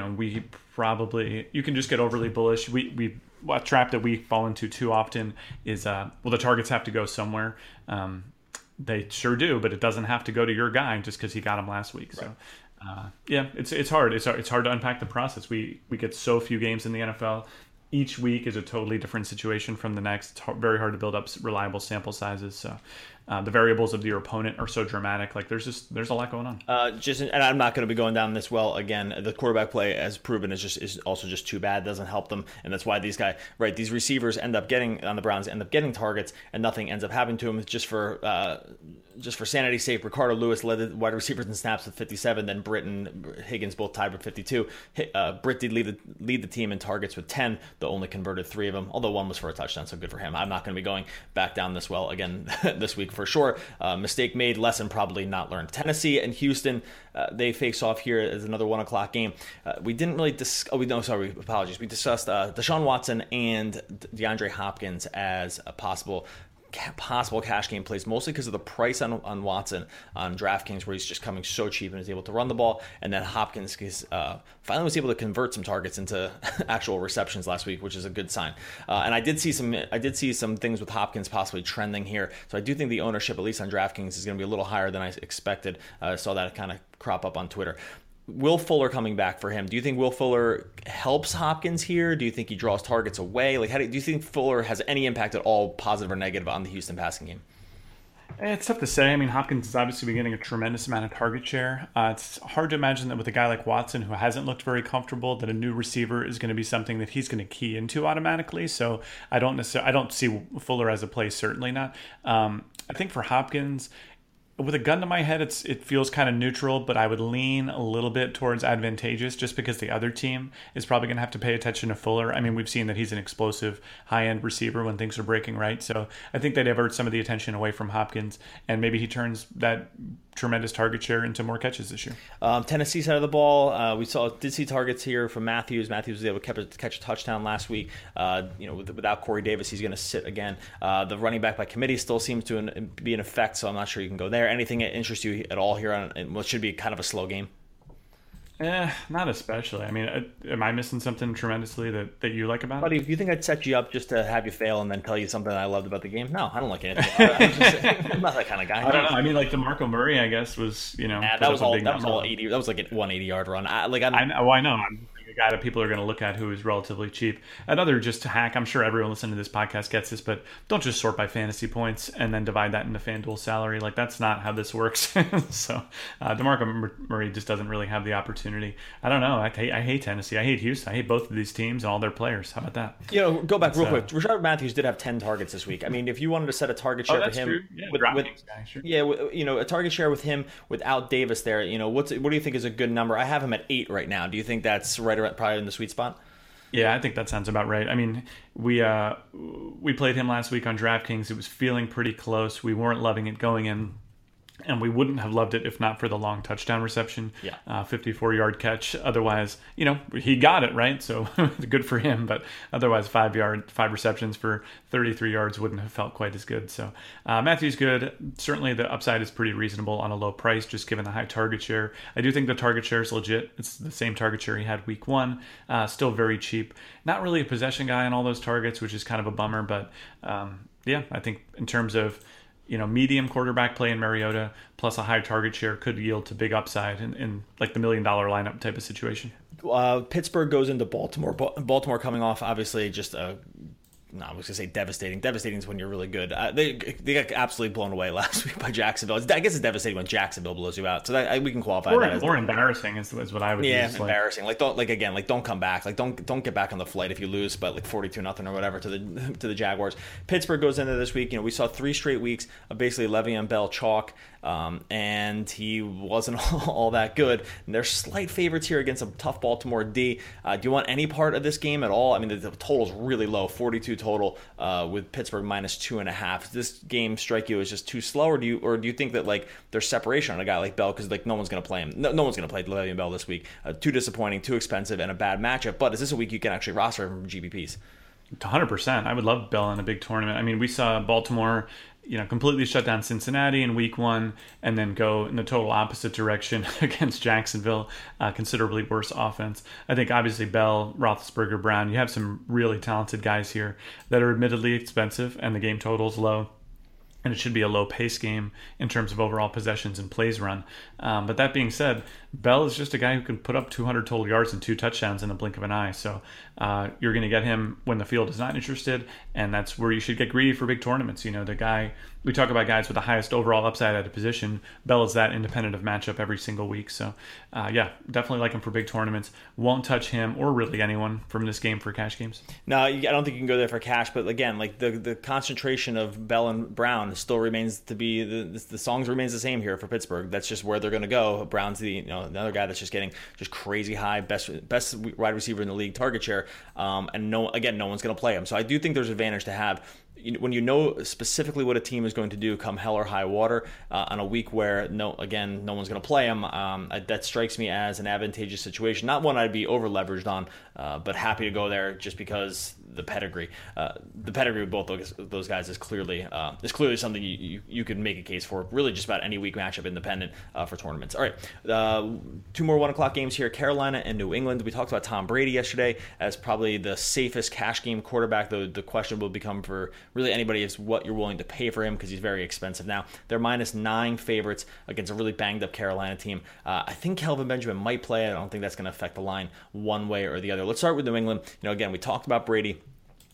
can just get overly bullish. A trap that we fall into too often is, the targets have to go somewhere. They sure do, but it doesn't have to go to your guy just because he got him last week. Right. So, it's hard. It's hard to unpack the process. We get so few games in the NFL. Each week is a totally different situation from the next. It's very hard to build up reliable sample sizes. So the variables of your opponent are so dramatic. Like there's a lot going on. And I'm not going to be going down this well again. The quarterback play, as proven, is also just too bad. Doesn't help them, and that's why these receivers end up getting targets, and nothing ends up happening to them. It's just for sanity's sake. Ricardo Lewis led the wide receivers in snaps with 57. Then Britt and Higgins both tied with 52. Britt did lead the team in targets with 10. They only converted 3 of them, although one was for a touchdown, so good for him. I'm not going to be going back down this well again this week for sure. Mistake made, lesson probably not learned. Tennessee and Houston, they face off here as another 1 o'clock game. We didn't really apologies. We discussed Deshaun Watson and DeAndre Hopkins as a possible cash game plays, mostly because of the price on Watson on DraftKings, where he's just coming so cheap and is able to run the ball. And then Hopkins finally was able to convert some targets into actual receptions last week, which is a good sign. And I did see some things with Hopkins possibly trending here. So I do think the ownership, at least on DraftKings, is going to be a little higher than I expected. I saw that kind of crop up on Twitter. Will Fuller coming back for him. Do you think Will Fuller helps Hopkins here? Do you think he draws targets away? Like, do you think Fuller has any impact at all, positive or negative, on the Houston passing game? It's tough to say. I mean, Hopkins is obviously been getting a tremendous amount of target share. It's hard to imagine that with a guy like Watson, who hasn't looked very comfortable, that a new receiver is going to be something that he's going to key into automatically. So I don't see Fuller as a play. Certainly not. I think for Hopkins, with a gun to my head, it feels kind of neutral, but I would lean a little bit towards advantageous, just because the other team is probably going to have to pay attention to Fuller. I mean, we've seen that he's an explosive, high-end receiver when things are breaking right. So I think they'd divert some of the attention away from Hopkins, and maybe he turns that tremendous target share into more catches this year. Tennessee side of the ball, we did see targets here from Matthews. Matthews was able to catch a touchdown last week. Without Corey Davis, he's going to sit again. The running back by committee still seems to be in effect, so I'm not sure you can go there. Anything that interests you at all here on what should be kind of a slow game? Not especially. I mean, am I missing something tremendously that you like about it? Buddy, if you think I'd set you up just to have you fail and then tell you something I loved about the game, no, I don't like anything. I'm not that kind of guy. I don't know. I mean, like DeMarco Murray, I guess, was, that was all 80. That was like a 180-yard run. I know. I'm a guy that people are going to look at who is relatively cheap. Another just hack, I'm sure everyone listening to this podcast gets this, but don't just sort by fantasy points and then divide that into FanDuel salary. Like, that's not how this works. So DeMarco Murray just doesn't really have the opportunity. I don't know. I hate Tennessee. I hate Houston. I hate both of these teams and all their players. How about that? Go back real quick. Rashard Matthews did have 10 targets this week. I mean, if you wanted to set a target share for him, true. Yeah, a target share with him without Davis there, what do you think is a good number? I have him at 8 right now. Do you think that's right around, probably in the sweet spot? Yeah, I think that sounds about right. I mean, we played him last week on DraftKings. It was feeling pretty close. We weren't loving it going in, and we wouldn't have loved it if not for the long touchdown reception. Yeah, 54-yard catch. Otherwise, he got it right, so good for him. But otherwise, 5 receptions for 33 yards wouldn't have felt quite as good. So Matthew's good. Certainly, the upside is pretty reasonable on a low price, just given the high target share. I do think the target share is legit. It's the same target share he had week 1. Still very cheap. Not really a possession guy on all those targets, which is kind of a bummer. But I think in terms of medium quarterback play in Mariota plus a high target share could yield to big upside in like the $1 million lineup type of situation. Pittsburgh goes into Baltimore. Baltimore coming off obviously just a no, I was gonna say devastating. Devastating is when you're really good. They got absolutely blown away last week by Jacksonville. I guess it's devastating when Jacksonville blows you out. So we can qualify that as or embarrassing is what I would use. Yeah, embarrassing. Don't come back. Don't get back on the flight if you lose by 42-0 or whatever to the Jaguars. Pittsburgh goes into this week. We saw 3 straight weeks of basically Le'Veon Bell chalk, and he wasn't all that good. And they're slight favorites here against a tough Baltimore D. Do you want any part of this game at all? I mean, the total's really low, 42 total, with Pittsburgh -2.5. Does this game strike you as just too slow, or do you think that there's separation on a guy like Bell because no one's going to play him? No one's going to play Le'Veon Bell this week. Too disappointing, too expensive, and a bad matchup. But is this a week you can actually roster him from GPPs? 100%. I would love Bell in a big tournament. I mean, we saw Baltimore, completely shut down Cincinnati in week 1 and then go in the total opposite direction against Jacksonville, considerably worse offense. I think obviously Bell, Roethlisberger, Brown, you have some really talented guys here that are admittedly expensive and the game total's low. And it should be a low-pace game in terms of overall possessions and plays run. But that being said, Bell is just a guy who can put up 200 total yards and 2 touchdowns in the blink of an eye. So you're going to get him when the field is not interested, and that's where you should get greedy for big tournaments. The guy, we talk about guys with the highest overall upside at a position. Bell is that independent of matchup every single week. So, definitely like him for big tournaments. Won't touch him or really anyone from this game for cash games. No, I don't think you can go there for cash. But again, the concentration of Bell and Brown still remains to be the songs remains the same here for Pittsburgh. That's just where they're going to go. Brown's another guy that's just getting just crazy high, best wide receiver in the league target share, and no one's going to play him. So I do think there's an advantage to have when you know specifically what a team is going to do come hell or high water on a week where no one's going to play him. That strikes me as an advantageous situation, not one I'd be over leveraged on, but happy to go there just because the pedigree with both those guys is clearly something you could make a case for really just about any week matchup independent for tournaments. All right, 2 more 1:00 games here: Carolina and New England. We talked about Tom Brady yesterday as probably the safest cash game quarterback, though the question will become for really anybody is what you're willing to pay for him because he's very expensive now. They're -9 favorites against a really banged up Carolina team. I think Kelvin Benjamin might play. I don't think that's going to affect the line one way or the other. Let's start with New England. Again, we talked about Brady.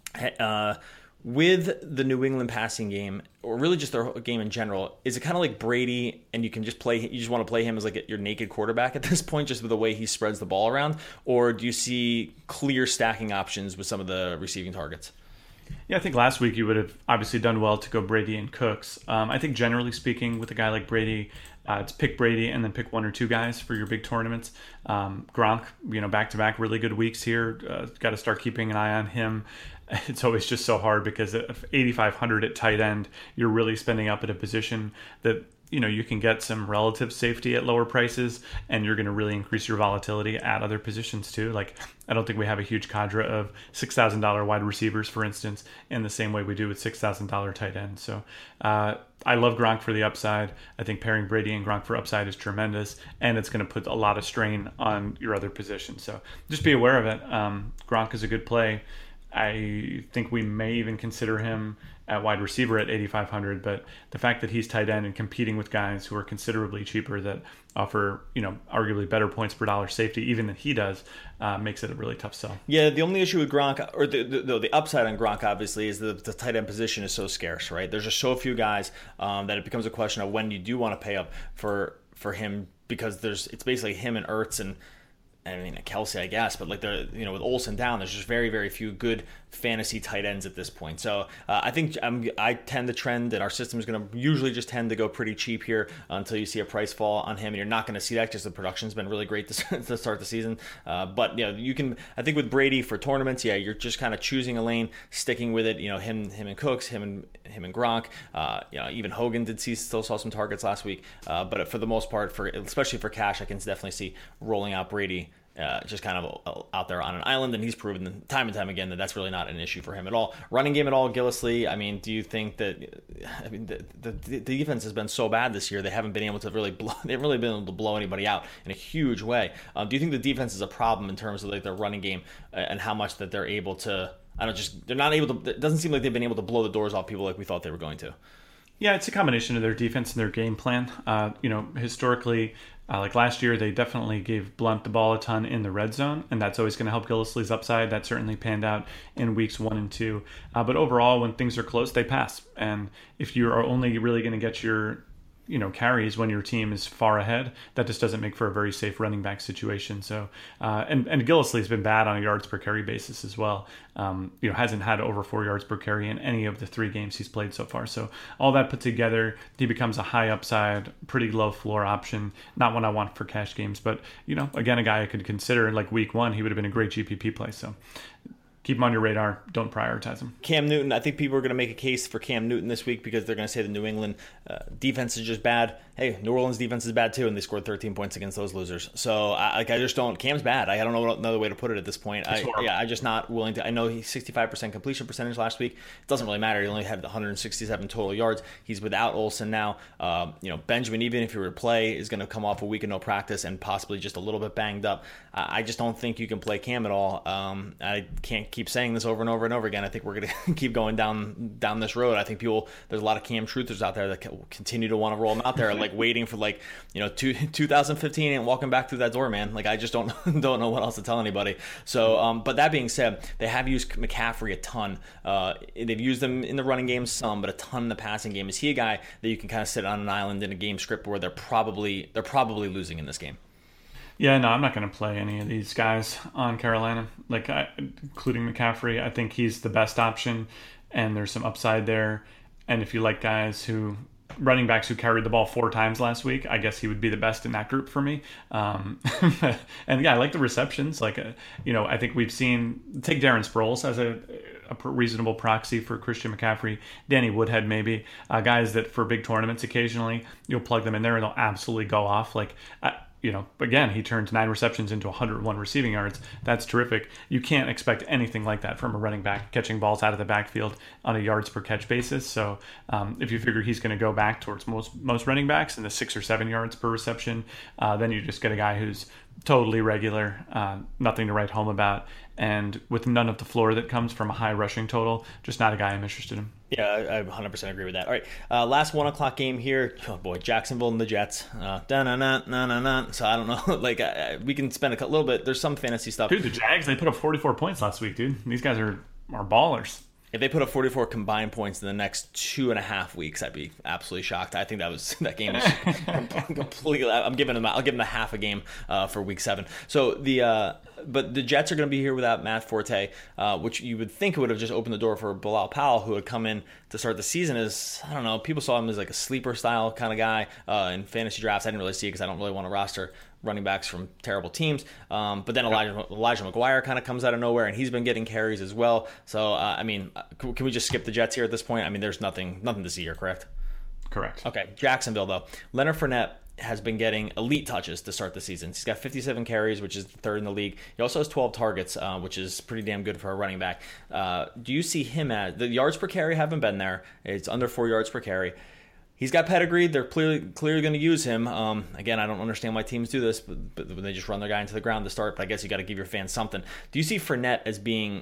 With the New England passing game, or really just their game in general, is it kind of like Brady and you can just you just want to play him as your naked quarterback at this point, just with the way he spreads the ball around? Or do you see clear stacking options with some of the receiving targets? Yeah, I think last week you would have obviously done well to go Brady and Cooks. I think generally speaking, with a guy like Brady, it's pick Brady and then pick 1 or 2 guys for your big tournaments. Gronk, back-to-back really good weeks here. Got to start keeping an eye on him. It's always just so hard because at 8,500 at tight end, you're really spending up at a position that you can get some relative safety at lower prices, and you're going to really increase your volatility at other positions too. I don't think we have a huge cadre of $6,000 wide receivers, for instance, in the same way we do with $6,000 tight ends. So I love Gronk for the upside. I think pairing Brady and Gronk for upside is tremendous, and it's going to put a lot of strain on your other positions. So just be aware of it. Gronk is a good play. I think we may even consider him at wide receiver at 8,500, but the fact that he's tight end and competing with guys who are considerably cheaper that offer, arguably better points per dollar safety even than he does, makes it a really tough sell. Yeah, the only issue with Gronk, or the upside on Gronk, obviously, is the tight end position is so scarce, right? There's just so few guys that it becomes a question of when you do want to pay up for him, because it's basically him and Ertz and Kelsey, I guess, but with Olsen down, there's just very, very few good fantasy tight ends at this point. So I think I tend to trend, and our system is going to usually just tend to go pretty cheap here until you see a price fall on him, and you're not going to see that because the production's been really great to start the season. But you can. I think with Brady for tournaments, you're just kind of choosing a lane, sticking with it. Him and Cooks, him and Gronk. Even Hogan still saw some targets last week. But for the most part, especially for cash, I can definitely see rolling out Brady. Just kind of out there on an island, and he's proven time and time again that that's really not an issue for him at all. Running game at all, Gillislee. Do you think that? The defense has been so bad this year; they haven't been able to really they haven't really been able to blow anybody out in a huge way. Do you think the defense is a problem in terms of their running game and how much that they're able to? They're not able to. It doesn't seem like they've been able to blow the doors off people like we thought they were going to. Yeah, it's a combination of their defense and their game plan. Historically, Like last year, they definitely gave Blount the ball a ton in the red zone, and that's always going to help Gillislee's upside. That certainly panned out in weeks 1 and 2. But overall, when things are close, they pass. And if you are only really going to get your carries when your team is far ahead, that just doesn't make for a very safe running back situation. So, and Gillislee's been bad on a yards per carry basis as well. Hasn't had over 4 yards per carry in any of the 3 games he's played so far. So all that put together, he becomes a high upside, pretty low floor option. Not one I want for cash games, but again, a guy I could consider. Like week 1, he would have been a great GPP play. So keep him on your radar. Don't prioritize him. Cam Newton, I think people are going to make a case for Cam Newton this week because they're going to say the New England defense is just bad. Hey, New Orleans defense is bad too, and they scored 13 points against those losers. So I just don't. Cam's bad. I don't know another way to put it at this point. I'm just not willing to. I know he's 65% completion percentage last week. It doesn't really matter. He only had 167 total yards. He's without Olsen now. Benjamin, even if he were to play, is going to come off a week of no practice and possibly just a little bit banged up. I just don't think you can play Cam at all. I can't keep saying this over and over and over again. I think we're going to keep going down this road. I think there's a lot of Cam truthers out there that will continue to want to roll him out there, like waiting for 2015 and walking back through that door, man. Like I just don't know what else to tell anybody. So, but that being said, they have used McCaffrey a ton. They've used them in the running game some, but a ton in the passing game. Is he a guy that you can kind of sit on an island in a game script where they're probably losing in this game? Yeah, no, I'm not going to play any of these guys on Carolina, including McCaffrey. I think he's the best option, and there's some upside there. And if you like running backs who carried the ball 4 times last week, I guess he would be the best in that group for me. And yeah, I like the receptions. I think we've seen, take Darren Sproles as a reasonable proxy for Christian McCaffrey, Danny Woodhead maybe, guys that for big tournaments occasionally you'll plug them in there and they'll absolutely go off. Again, he turns 9 receptions into 101 receiving yards. That's terrific. You can't expect anything like that from a running back catching balls out of the backfield on a yards per catch basis. So if you figure he's going to go back towards most running backs in the 6 or 7 yards per reception, then you just get a guy who's totally regular, nothing to write home about, and with none of the floor that comes from a high rushing total, just not a guy I'm interested in. Yeah, I 100% agree with that. All right, last 1 o'clock game here. Oh boy, Jacksonville and the Jets. So I don't know. We can spend a little bit. There's some fantasy stuff. Dude, the Jags, they put up 44 points last week, dude. These guys are ballers. If they put up 44 combined points in the next 2.5 weeks, I'd be absolutely shocked. I think that game is completely. I'll give them a half a game for week 7. So but the Jets are going to be here without Matt Forte, which you would think would have just opened the door for Bilal Powell, who had come in to start the season as, I don't know, people saw him as like a sleeper style kind of guy in fantasy drafts. I didn't really see it because I don't really want to roster running backs from terrible teams. But then Elijah McGuire kind of comes out of nowhere, and he's been getting carries as well. So, can we just skip the Jets here at this point? There's nothing to see here, correct? Correct. Okay, Jacksonville, though. Leonard Fournette has been getting elite touches to start the season. He's got 57 carries, which is the 3rd in the league. He also has 12 targets, which is pretty damn good for a running back. Do you see him the yards per carry haven't been there. It's under 4 yards per carry. He's got pedigree. They're clearly going to use him. Again, I don't understand why teams do this, but when they just run their guy into the ground to start. But I guess you got to give your fans something. Do you see Fournette as being,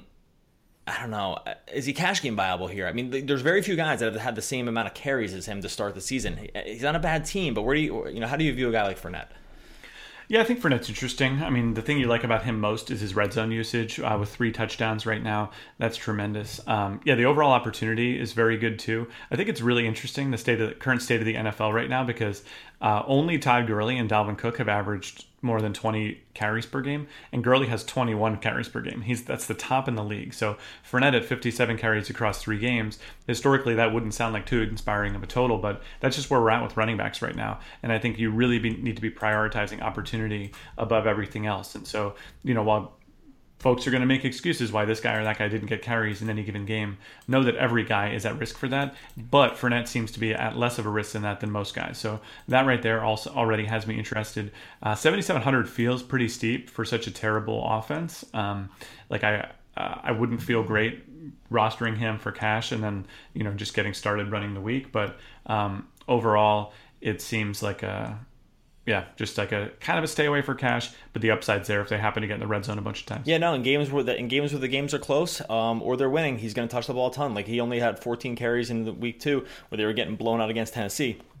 I don't know, is he cash game viable here? There's very few guys that have had the same amount of carries as him to start the season. He's on a bad team, but how do you view a guy like Fournette? Yeah, I think Fournette's interesting. The thing you like about him most is his red zone usage with 3 touchdowns right now. That's tremendous. The overall opportunity is very good too. I think it's really interesting, the current state of the NFL right now, because only Todd Gurley and Dalvin Cook have averaged more than 20 carries per game, and Gurley has 21 carries per game. That's the top in the league. So Fournette at 57 carries across 3 games, historically that wouldn't sound like too inspiring of a total, but that's just where we're at with running backs right now. And I think you really need to be prioritizing opportunity above everything else. And so, while folks are going to make excuses why this guy or that guy didn't get carries in any given game, know that every guy is at risk for that, but Fournette seems to be at less of a risk than most guys. So that right there also already has me interested. 7,700 feels pretty steep for such a terrible offense. I wouldn't feel great rostering him for cash and then just getting started running the week, but overall it seems like just like a kind of a stay away for cash, but the upside's there if they happen to get in the red zone a bunch of times. Yeah, no, in games where the games are close or they're winning, he's going to touch the ball a ton. Like he only had 14 carries in the week 2 where they were getting blown out against Tennessee.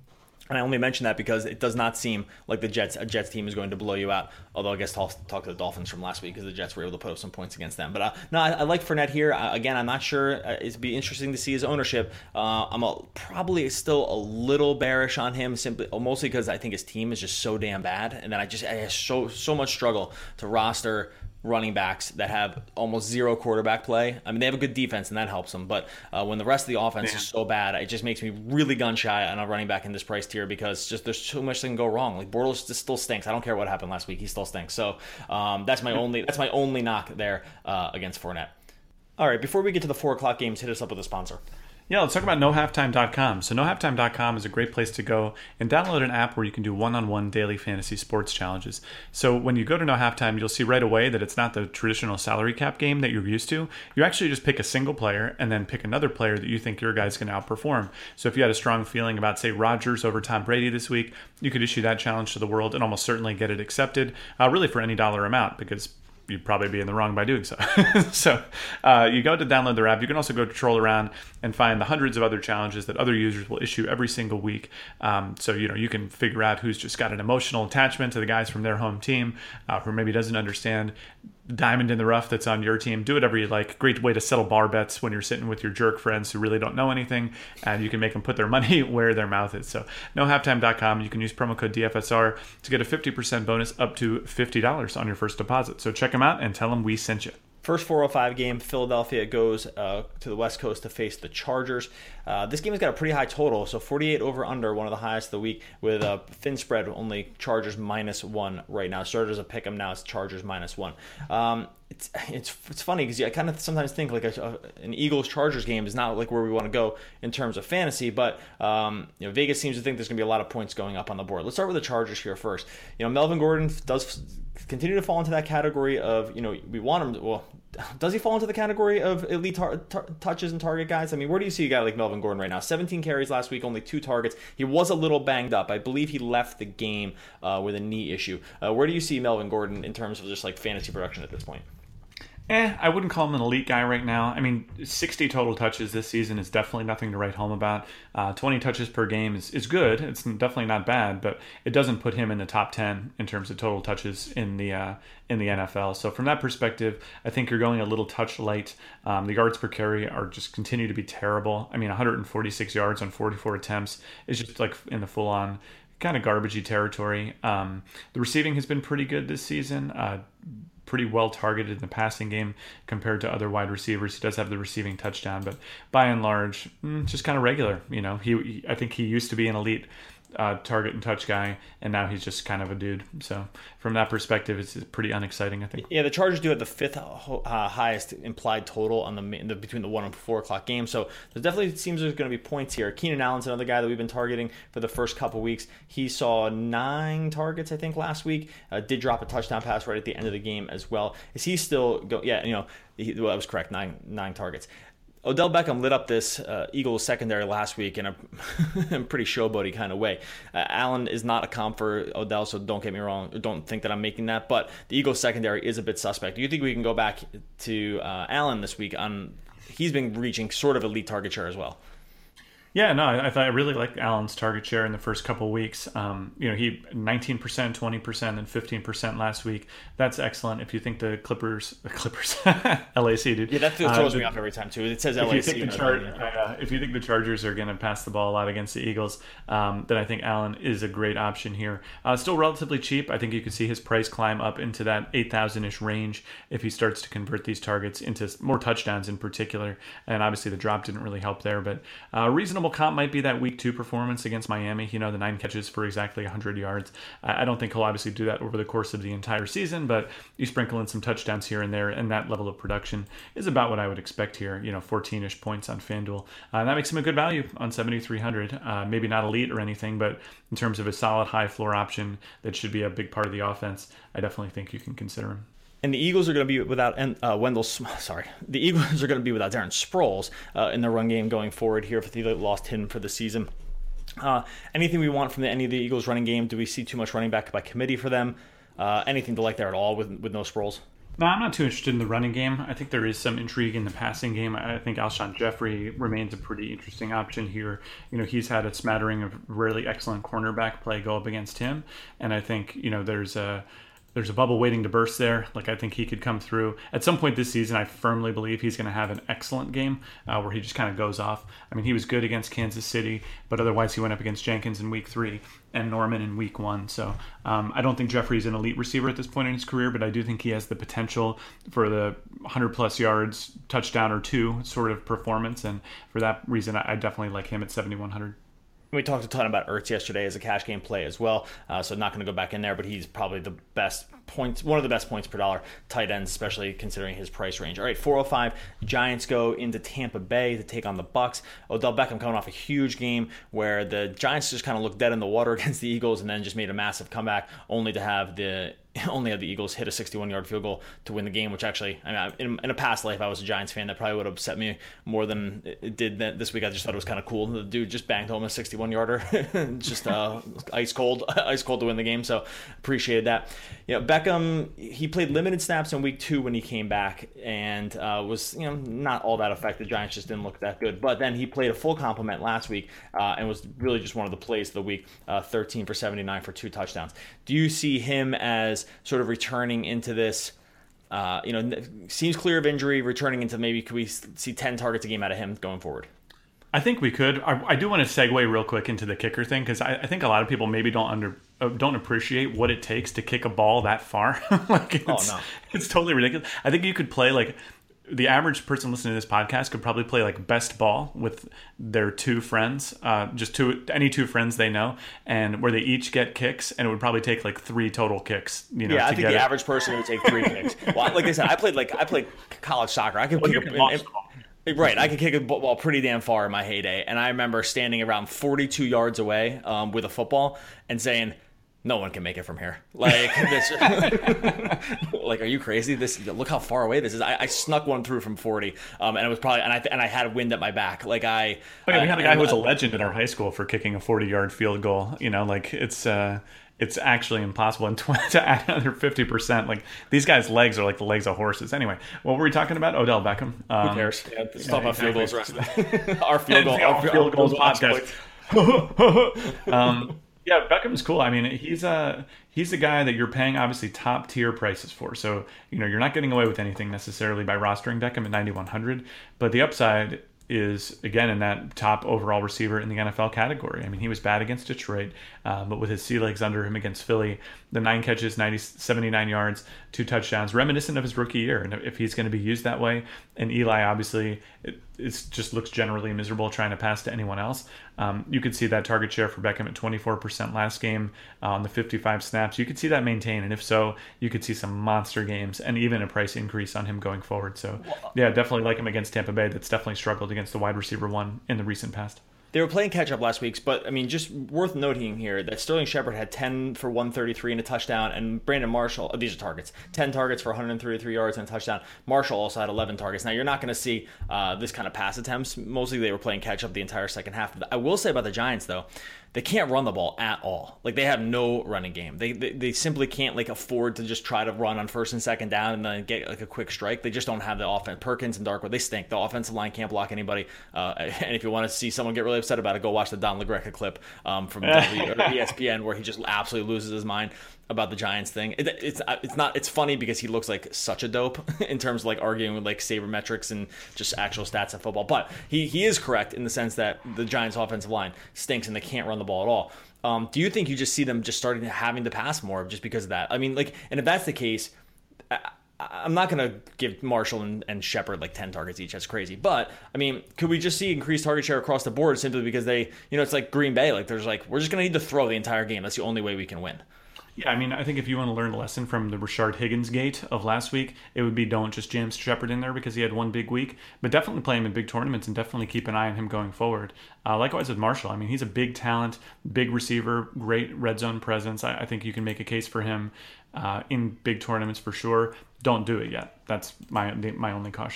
And I only mention that because it does not seem like a Jets team is going to blow you out. Although I guess I'll talk to the Dolphins from last week because the Jets were able to put up some points against them. But no, I like Fournette here. Again, I'm not sure. It'd be interesting to see his ownership. I'm probably still a little bearish on him, mostly because I think his team is just so damn bad. And then I have so much struggle to roster running backs that have almost zero quarterback play. I mean, they have a good defense, and that helps them. But when the rest of the offense is so bad, it just makes me really gun shy on a running back in this price tier because just there's too much that can go wrong. Like Bortles just still stinks. I don't care what happened last week; he still stinks. So that's my only knock there against Fournette. All right, before we get to the 4:00 games, hit us up with a sponsor. Yeah, let's talk about nohalftime.com. So nohalftime.com is a great place to go and download an app where you can do one-on-one daily fantasy sports challenges. So when you go to No Halftime, you'll see right away that it's not the traditional salary cap game that you're used to. You actually just pick a single player and then pick another player that you think your guy's going to outperform. So if you had a strong feeling about, say, Rodgers over Tom Brady this week, you could issue that challenge to the world and almost certainly get it accepted, really for any dollar amount, because you'd probably be in the wrong by doing so. So you go to download their app. You can also go troll around and find the hundreds of other challenges that other users will issue every single week. So you can figure out who's just got an emotional attachment to the guys from their home team, who maybe doesn't understand diamond in the rough that's on your team. Do whatever you like. Great way to settle bar bets when you're sitting with your jerk friends who really don't know anything, and you can make them put their money where their mouth is. So nohalftime.com. You can use promo code DFSR to get a 50% bonus up to $50 on your first deposit. So check them out and tell them we sent you. First 405 game, Philadelphia goes to the West Coast to face the Chargers. This game has got a pretty high total, so 48 over-under, one of the highest of the week, with a thin spread, only Chargers -1 right now. Chargers a pick 'em now, it's Chargers -1. It's funny because I kind of sometimes think like an Eagles-Chargers game is not like where we want to go in terms of fantasy, but Vegas seems to think there's going to be a lot of points going up on the board. Let's start with the Chargers here first. Melvin Gordon does continue to fall into that category of, we want him to, well, does he fall into the category of elite touches and target guys? I mean, where do you see a guy like Melvin Gordon right now? 17 carries last week, only 2 targets. He was a little banged up. I believe he left the game with a knee issue. Where do you see Melvin Gordon in terms of just like fantasy production at this point? I wouldn't call him an elite guy right now. I mean, 60 total touches this season is definitely nothing to write home about. 20 touches per game is good. It's definitely not bad, but it doesn't put him in the top 10 in terms of total touches in the NFL. So from that perspective, I think you're going a little touch light. The yards per carry are just continue to be terrible. I mean, 146 yards on 44 attempts is just like in the full-on kind of garbagey territory. The receiving has been pretty good this season. Pretty well targeted in the passing game compared to other wide receivers. He does have the receiving touchdown, but by and large, just kind of regular. I think he used to be an elite target and touch guy, and now he's just kind of a dude. So from that perspective, it's pretty unexciting, I think. Yeah, the Chargers do have the 5th highest implied total on between the 1 and 4 o'clock game. So there definitely seems there's going to be points here. Keenan Allen's another guy that we've been targeting for the first couple weeks. He saw 9 targets, I think, last week. Did drop a touchdown pass right at the end of the game as well. Is he still go? Yeah, I was correct. 9 targets. Odell Beckham lit up this Eagles secondary last week in a pretty showboaty kind of way. Allen is not a comp for Odell, so don't get me wrong. Don't think that I'm making that, but the Eagles secondary is a bit suspect. Do you think we can go back to Allen this week? He's been reaching sort of elite target share as well. Yeah, no, I really like Allen's target share in the first couple weeks. He 19%, 20%, and 15% last week. That's excellent. If you think the Clippers, LAC, dude. Yeah, that throws me off every time too. It says LAC. If you think the Chargers are going to pass the ball a lot against the Eagles, then I think Allen is a great option here. Still relatively cheap. I think you could see his price climb up into that 8,000-ish range if he starts to convert these targets into more touchdowns in particular. And obviously the drop didn't really help there, but reasonable comp might be that week 2 performance against Miami, the 9 catches for exactly 100 yards. I don't think he'll obviously do that over the course of the entire season, but you sprinkle in some touchdowns here and there, and that level of production is about what I would expect here, 14-ish points on FanDuel. That makes him a good value on 7,300. Maybe not elite or anything, but in terms of a solid high floor option that should be a big part of the offense, I definitely think you can consider him. And the Eagles are going to be without The Eagles are going to be without Darren Sproles in the run game going forward here if they lost him for the season. Anything we want from any of the Eagles running game? Do we see too much running back by committee for them? Anything to like there at all with no Sproles? No, I'm not too interested in the running game. I think there is some intrigue in the passing game. I think Alshon Jeffrey remains a pretty interesting option here. He's had a smattering of really excellent cornerback play go up against him, and I think there's a bubble waiting to burst there. Like, I think he could come through. At some point this season, I firmly believe he's going to have an excellent game where he just kind of goes off. I mean, he was good against Kansas City, but otherwise he went up against Jenkins in week 3 and Norman in week 1. So I don't think Jeffrey's an elite receiver at this point in his career, but I do think he has the potential for the 100-plus yards, touchdown or 2 sort of performance. And for that reason, I definitely like him at 7,100. We talked a ton about Ertz yesterday as a cash game play as well, so not going to go back in there, but he's probably the best points, one of the best points per dollar tight ends, especially considering his price range. All right, 405, Giants go into Tampa Bay to take on the Bucs. Odell Beckham coming off a huge game where the Giants just kind of looked dead in the water against the Eagles and then just made a massive comeback, only to have the Eagles hit a 61-yard field goal to win the game, which actually, in a past life, I was a Giants fan. That probably would have upset me more than it did this week. I just thought it was kind of cool. The dude just banged home a 61-yarder, just ice cold to win the game. So appreciated that. Beckham, he played limited snaps in week 2 when he came back and was not all that effective. Giants just didn't look that good. But then he played a full complement last week and was really just one of the plays of the week. 13 for 79 for 2 touchdowns. Do you see him as sort of returning into this, seems clear of injury, returning into maybe could we see 10 targets a game out of him going forward? I think we could. I do want to segue real quick into the kicker thing because I think a lot of people maybe don't appreciate what it takes to kick a ball that far. It's totally ridiculous. I think you could play like the average person listening to this podcast could probably play like best ball with their 2 friends, any 2 friends they know, and where they each get kicks, and it would probably take like 3 total kicks. I think the average person would take 3 kicks. Well, like I said, I played college soccer. I could kick Right, I could kick a ball pretty damn far in my heyday, and I remember standing around 42 yards away with a football and saying, "No one can make it from here." Like, this, like, are you crazy? Look how far away this is. I snuck one through from 40, and it was probably, and I had wind at my back. Like we had a guy who was a legend in our high school for kicking a 40-yard field goal. It's actually impossible. And to add another 50%, like these guys' legs are like the legs of horses. Anyway, what were we talking about? Odell Beckham. Who cares? Let's talk about field goals. Our field goals podcast. Yeah, Beckham's cool. I mean, he's a guy that you're paying obviously top tier prices for. So you're not getting away with anything necessarily by rostering Beckham at 9,100. But the upside is, again, in that top overall receiver in the NFL category. I mean, he was bad against Detroit, but with his sea legs under him against Philly, the 9 catches, 79 yards, 2 touchdowns, reminiscent of his rookie year. And if he's going to be used that way, and Eli, obviously, it just looks generally miserable trying to pass to anyone else. You could see that target share for Beckham at 24% last game on the 55 snaps. You could see that maintain, and if so, you could see some monster games and even a price increase on him going forward. So, yeah, definitely like him against Tampa Bay. That's definitely struggled against the wide receiver 1 in the recent past. They were playing catch-up last week, but, I mean, just worth noting here that Sterling Shepard had 10 for 133 and a touchdown, and Brandon Marshall, these are targets, 10 targets for 133 yards and a touchdown. Marshall also had 11 targets. Now, you're not going to see this kind of pass attempts. Mostly they were playing catch-up the entire second half. I will say about the Giants, though, they can't run the ball at all. Like, they have no running game. They simply can't, like, afford to just try to run on first and second down and then get, like, a quick strike. They just don't have the offense. Perkins and Darkwood, they stink. The offensive line can't block anybody. And if you want to see someone get really upset about it, go watch the Don LaGreca clip from ESPN where he just absolutely loses his mind about the Giants thing. It's funny because he looks like such a dope in terms of like arguing with like sabermetrics and just actual stats in football. But he is correct in the sense that the Giants offensive line stinks and they can't run the ball at all. Do you think you just see them just starting having to pass more just because of that? I mean, like, and if that's the case, I'm not going to give Marshall and Shepard like 10 targets each. That's crazy. But, I mean, could we just see increased target share across the board simply because they, it's like Green Bay. Like, there's like, we're just going to need to throw the entire game. That's the only way we can win. Yeah, I mean, I think if you want to learn a lesson from the Rashard Higgins gate of last week, it would be don't just jam Shepard in there because he had one big week, but definitely play him in big tournaments and definitely keep an eye on him going forward. Likewise with Marshall. I mean, he's a big talent, big receiver, great red zone presence. I think you can make a case for him in big tournaments for sure. Don't do it yet. That's my only caution there.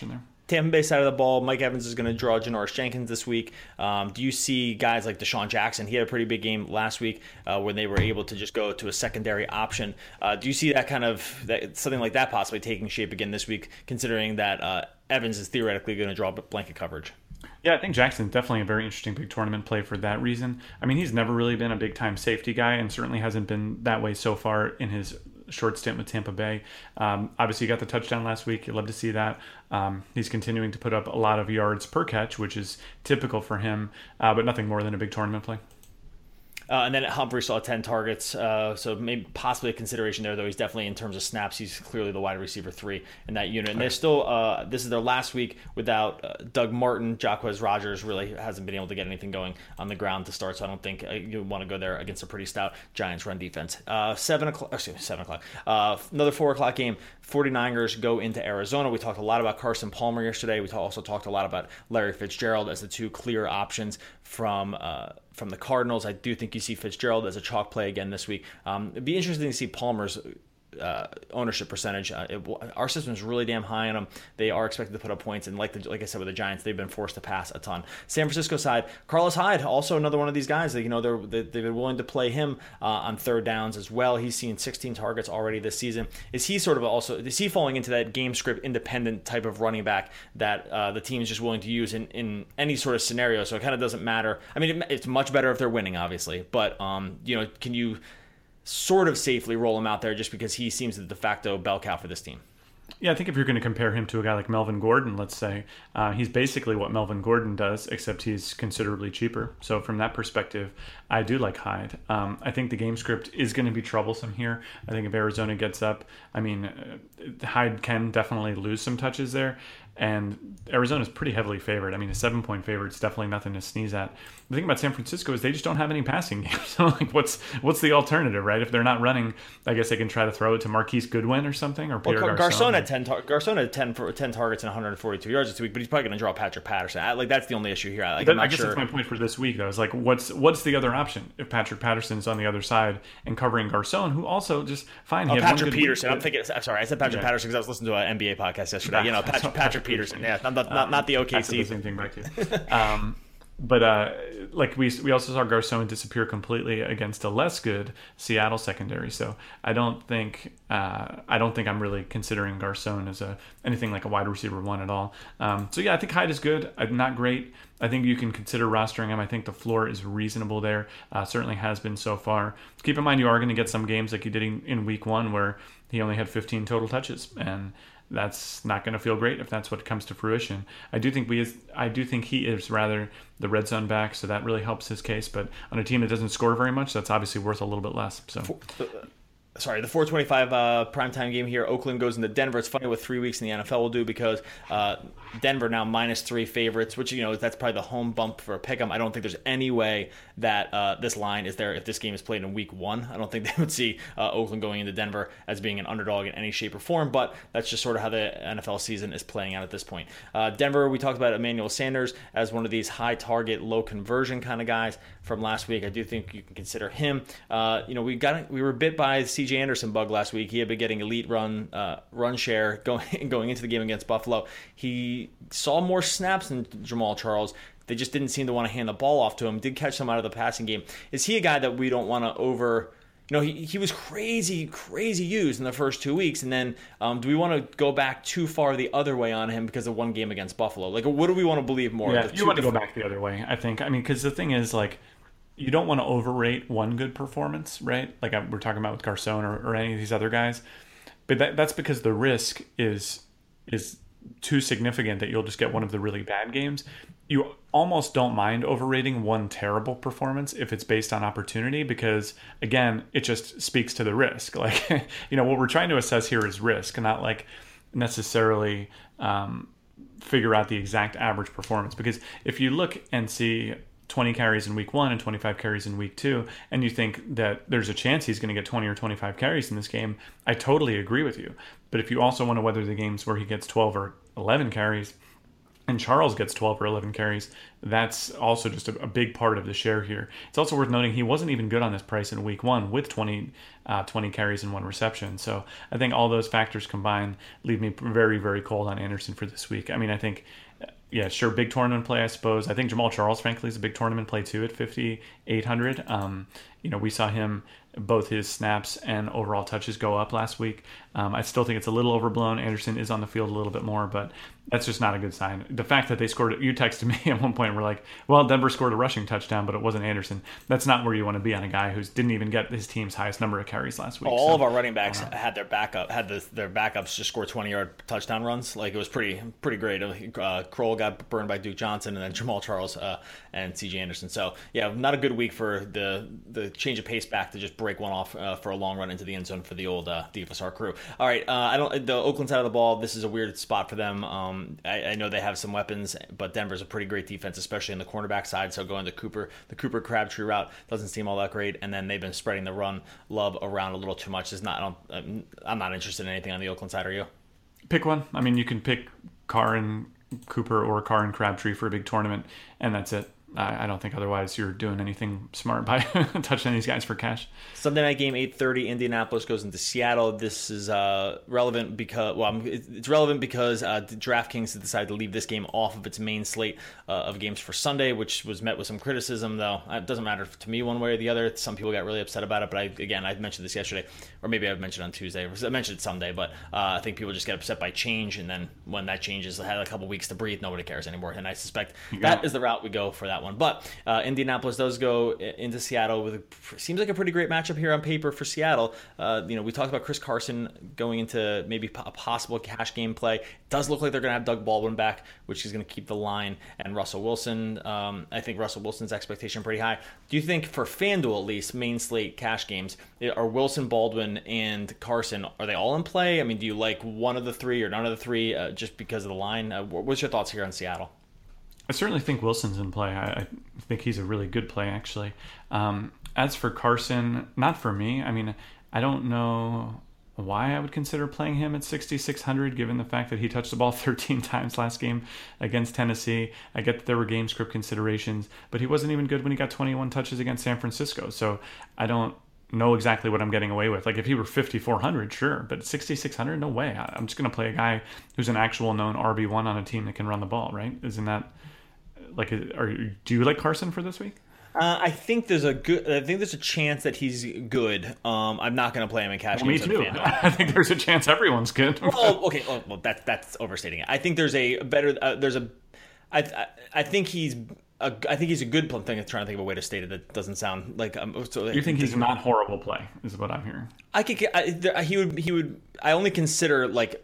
Tampa Bay side of the ball, Mike Evans is going to draw Janoris Jenkins this week. Do you see guys like Deshaun Jackson? He had a pretty big game last week when they were able to just go to a secondary option. Do you see that something like that possibly taking shape again this week, considering that Evans is theoretically going to draw blanket coverage? Yeah, I think Jackson's definitely a very interesting big tournament play for that reason. I mean, he's never really been a big-time safety guy and certainly hasn't been that way so far in his short stint with Tampa Bay. Obviously, he got the touchdown last week. You'd love to see that. He's continuing to put up a lot of yards per catch, which is typical for him, but nothing more than a big tournament play. And then Humphrey saw 10 targets, so maybe possibly a consideration there, though he's definitely, in terms of snaps, he's clearly the wide receiver 3 in that unit. And they're still, this is their last week without Doug Martin. Jacquizz Rodgers really hasn't been able to get anything going on the ground to start, so I don't think you want to go there against a pretty stout Giants run defense. 7 o'clock. Another 4 o'clock game. 49ers go into Arizona. We talked a lot about Carson Palmer yesterday. We also talked a lot about Larry Fitzgerald as the two clear options from the Cardinals. I do think you see Fitzgerald as a chalk play again this week. It'd be interesting to see Palmer's ownership percentage. Our system is really damn high on them. They are expected to put up points, and like I said with the Giants, they've been forced to pass a ton. San Francisco side, Carlos Hyde, also another one of these guys that they've been willing to play him on third downs as well. He's seen 16 targets already this season. Is he falling into that game script independent type of running back that the team is just willing to use in any sort of scenario? So it kind of doesn't matter. I mean, it's much better if they're winning, obviously, but can you sort of safely roll him out there just because he seems the de facto bell cow for this team? Yeah, I think if you're going to compare him to a guy like Melvin Gordon, let's say, he's basically what Melvin Gordon does, except he's considerably cheaper. So from that perspective, I do like Hyde. I think the game script is going to be troublesome here. I think if Arizona gets up, Hyde can definitely lose some touches there. And Arizona's pretty heavily favored. I mean, a 7-point favorite is definitely nothing to sneeze at. The thing about San Francisco is they just don't have any passing games. So, what's the alternative, right? If they're not running, I guess they can try to throw it to Marquise Goodwin or something, or Pierre Garcon had 10 targets and 142 yards this week, but he's probably going to draw Patrick Patterson. That's the only issue here. I guess that's my point for this week, though. Is like, what's the other option if Patrick Patterson's on the other side and covering Garcon, who also just fine. Patrick Peterson. I'm sorry, I said Patrick Patterson because I was listening to an NBA podcast yesterday. Patrick Peterson. Yeah, not the OKC. The same thing back to. But we also saw Garcon disappear completely against a less good Seattle secondary. So I don't think I'm really considering Garcon as anything like a wide receiver 1 at all. So yeah, I think Hyde is good. Not great. I think you can consider rostering him. I think the floor is reasonable there. Certainly has been so far. Keep in mind you are going to get some games like you did in week 1 where he only had 15 total touches, and that's not going to feel great if that's what comes to fruition. I do think he is rather the red zone back, so that really helps his case. But on a team that doesn't score very much, that's obviously worth a little bit less. So. The 4:25 primetime game here. Oakland goes into Denver. It's funny what 3 weeks in the NFL will do because Denver now -3 favorites, which that's probably the home bump for a pick'em. I don't think there's any way that this line is there if this game is played in week 1. I don't think they would see Oakland going into Denver as being an underdog in any shape or form, but that's just sort of how the NFL season is playing out at this point. Denver, we talked about Emmanuel Sanders as one of these high target, low conversion kind of guys from last week. I do think you can consider him. We were bit by C.J. Anderson bug last week. He had been getting elite run share going into the game against Buffalo. He saw more snaps than Jamal Charles. They just didn't seem to want to hand the ball off to him. Did catch some out of the passing game. Is he a guy that we don't want to over? He was crazy used in the first 2 weeks, and then do we want to go back too far the other way on him because of one game against Buffalo? Like, what do we want to believe more? Yeah, you want to go back the other way, I think. I mean, because the thing is, like, you don't want to overrate one good performance, right? Like we're talking about with Garcon or any of these other guys. But that's because the risk is too significant that you'll just get one of the really bad games. You almost don't mind overrating one terrible performance if it's based on opportunity because, again, it just speaks to the risk. Like, what we're trying to assess here is risk, not like necessarily figure out the exact average performance. Because if you look and see 20 carries in week 1 and 25 carries in week 2, and you think that there's a chance he's going to get 20 or 25 carries in this game, I totally agree with you. But if you also want to weather the games where he gets 12 or 11 carries and Charles gets 12 or 11 carries, that's also just a big part of the share here. It's also worth noting he wasn't even good on this price in week 1 with 20 20 carries and 1 reception. So I think all those factors combined leave me very, very cold on Anderson for this week. I mean, I think, yeah, sure, big tournament play, I suppose. I think Jamal Charles, frankly, is a big tournament play too at 5,800. We saw him, both his snaps and overall touches go up last week. I still think it's a little overblown. Anderson is on the field a little bit more, but that's just not a good sign. The fact that they scored, you texted me at one point, we're like, well, Denver scored a rushing touchdown, but it wasn't Anderson. That's not where you want to be on a guy who didn't even get his team's highest number of carries last week. All of our running backs had their backups just score 20-yard touchdown runs. Like, it was pretty great. Kroll got burned by Duke Johnson, and then Jamal Charles and C.J. Anderson. So yeah, not a good week for the change of pace back to just break one off for a long run into the end zone for the old DFSR crew. All right, the Oakland side of the ball, this is a weird spot for them. I know they have some weapons, but Denver's a pretty great defense, especially in the cornerback side. So going the Cooper Crabtree route doesn't seem all that great. And then they've been spreading the run love around a little too much. I'm not interested in anything on the Oakland side. Are you? Pick one. I mean, you can pick Carr and Cooper or Carr and Crabtree for a big tournament, and that's it. I don't think otherwise you're doing anything smart by touching these guys for cash. Sunday night game, 8:30, Indianapolis goes into Seattle. This is relevant because, it's relevant because DraftKings has decided to leave this game off of its main slate of games for Sunday, which was met with some criticism, though. It doesn't matter to me one way or the other. Some people got really upset about it, but I mentioned this yesterday, or maybe I mentioned it on Tuesday. I mentioned it Sunday, but I think people just get upset by change, and then when that changes, they had a couple weeks to breathe, nobody cares anymore, and I suspect that is the route we go for that one. But Indianapolis does go into Seattle with seems like a pretty great matchup here on paper for Seattle. We talked about Chris Carson going into maybe a possible cash game play. It does look like they're going to have Doug Baldwin back, which is going to keep the line, and Russell Wilson. I think Russell Wilson's expectation pretty high. Do you think for FanDuel at least, main slate cash games, are Wilson, Baldwin, and Carson, are they all in play? I mean, do you like one of the three or none of the three just because of the line? What's your thoughts here on Seattle? I certainly think Wilson's in play. I think he's a really good play, actually. As for Carson, not for me. I mean, I don't know why I would consider playing him at 6,600, given the fact that he touched the ball 13 times last game against Tennessee. I get that there were game script considerations, but he wasn't even good when he got 21 touches against San Francisco. So I don't know exactly what I'm getting away with. Like, if he were 5,400, sure, but 6,600, no way. I'm just going to play a guy who's an actual known RB1 on a team that can run the ball, right? Isn't that... do you like Carson for this week? I think there's a chance that he's good. I'm not going to play him in cash games. Me too. I think there's a chance everyone's good. Okay. Well, that's overstating it. I think there's a better. I think he's. I think he's a good play. I'm trying to think of a way to state it that doesn't sound like. You think he's not horrible play? Is what I'm hearing. He would. I only consider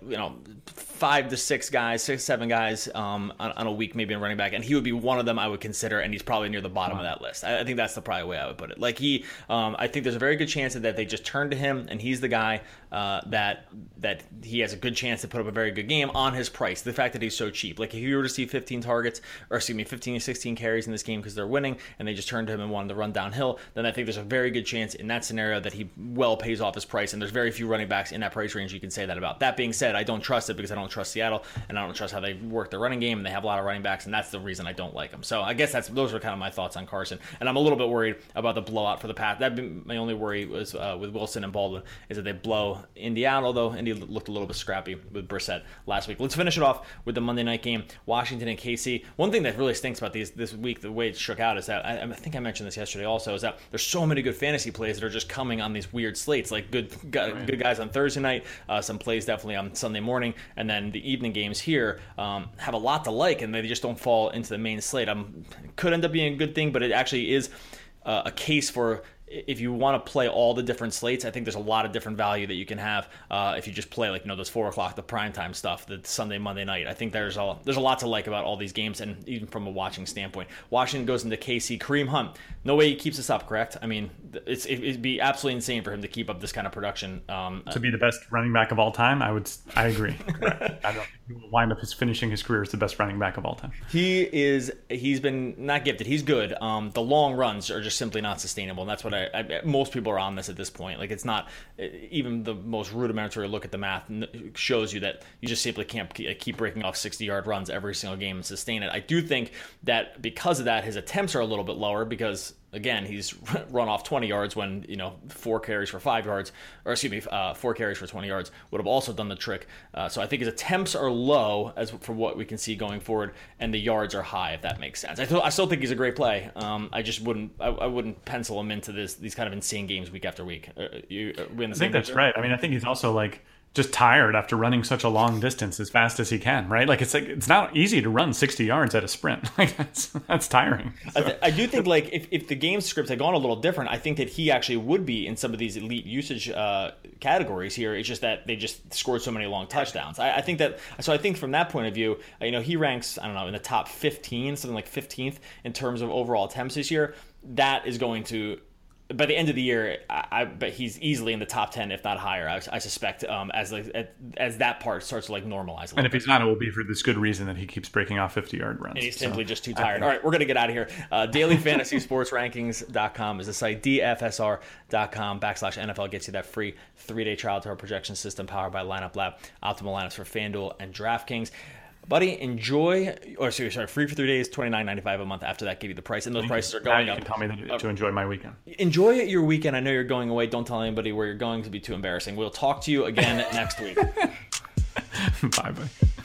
5 to 6 guys, 6, 7 guys on a week, maybe in running back, and he would be one of them I would consider, and he's probably near the bottom of that list. I think that's the probably way I would put it. I think there's a very good chance that they just turn to him, and he's the guy that he has a good chance to put up a very good game on his price. The fact that he's so cheap. Like, if you were to see 15 to 16 carries in this game because they're winning, and they just turned to him and wanted to run downhill, then I think there's a very good chance in that scenario that he well pays off his price, and there's very few running backs in that price range you can say that about. That being said, I don't trust it because I don't trust Seattle, and I don't trust how they work their running game, and they have a lot of running backs, and that's the reason I don't like them. So I guess those are kind of my thoughts on Carson, and I'm a little bit worried about the blowout for the Pats. That'd be my only worry was with Wilson and Baldwin is that they blow Indy out, although Indy looked a little bit scrappy with Brissett last week. Let's finish it off with the Monday night game, Washington and KC. One thing that really stinks about this week, the way it shook out, is that I think I mentioned this yesterday also, is that there's so many good fantasy plays that are just coming on these weird slates, like good guys on Thursday night, some plays definitely on Sunday morning, and then the evening games here have a lot to like, and they just don't fall into the main slate. Could end up being a good thing, but it actually is a case for if you want to play all the different slates. I think there's a lot of different value that you can have if you just play those 4 o'clock, the primetime stuff, the Sunday, Monday night. I think there's a lot to like about all these games, and even from a watching standpoint. Washington goes into KC. Kareem Hunt, no way he keeps this up, correct? I mean, it'd be absolutely insane for him to keep up this kind of production. To be the best running back of all time, I agree. Correct. I don't think he will wind up finishing his career as the best running back of all time. He's been not gifted. He's good. The long runs are just simply not sustainable, and that's what most people are on this at this point. Like, it's not even the most rudimentary look at the math shows you that you just simply can't keep breaking off 60-yard runs every single game and sustain it. I do think that because of that, his attempts are a little bit lower because again, he's run off 20 yards when, 4 carries for 5 yards, or 4 carries for 20 yards would have also done the trick. So I think his attempts are low as for what we can see going forward, and the yards are high, if that makes sense. I still think he's a great play. I just wouldn't pencil him into these kind of insane games week after week. I think that's right. I mean, I think he's also like just tired after running such a long distance as fast as he can, right? Like it's not easy to run 60 yards at a sprint. Like that's tiring. So. I do think like if the game script had gone a little different, I think that he actually would be in some of these elite usage categories here. It's just that they just scored so many long touchdowns. I think from that point of view, he ranks, I don't know, in the top 15, something like 15th in terms of overall attempts this year. That is going to, by the end of the year, I bet he's easily in the top 10, if not higher. I suspect as that part starts to like normalize. And if he's not, it will be for this good reason that he keeps breaking off 50-yard runs. And he's simply just too tired. All right, we're going to get out of here. DailyFantasySportsRankings.com is the site. DFSR.com/NFL gets you that free 3-day trial to our projection system powered by Lineup Lab. Optimal lineups for FanDuel and DraftKings. Buddy, enjoy. Free for 3 days, $29.95 a month. After that, give you the price, and those prices are going up. You can tell me to enjoy my weekend. Enjoy your weekend. I know you're going away. Don't tell anybody where you're going to be too embarrassing. We'll talk to you again next week. Bye.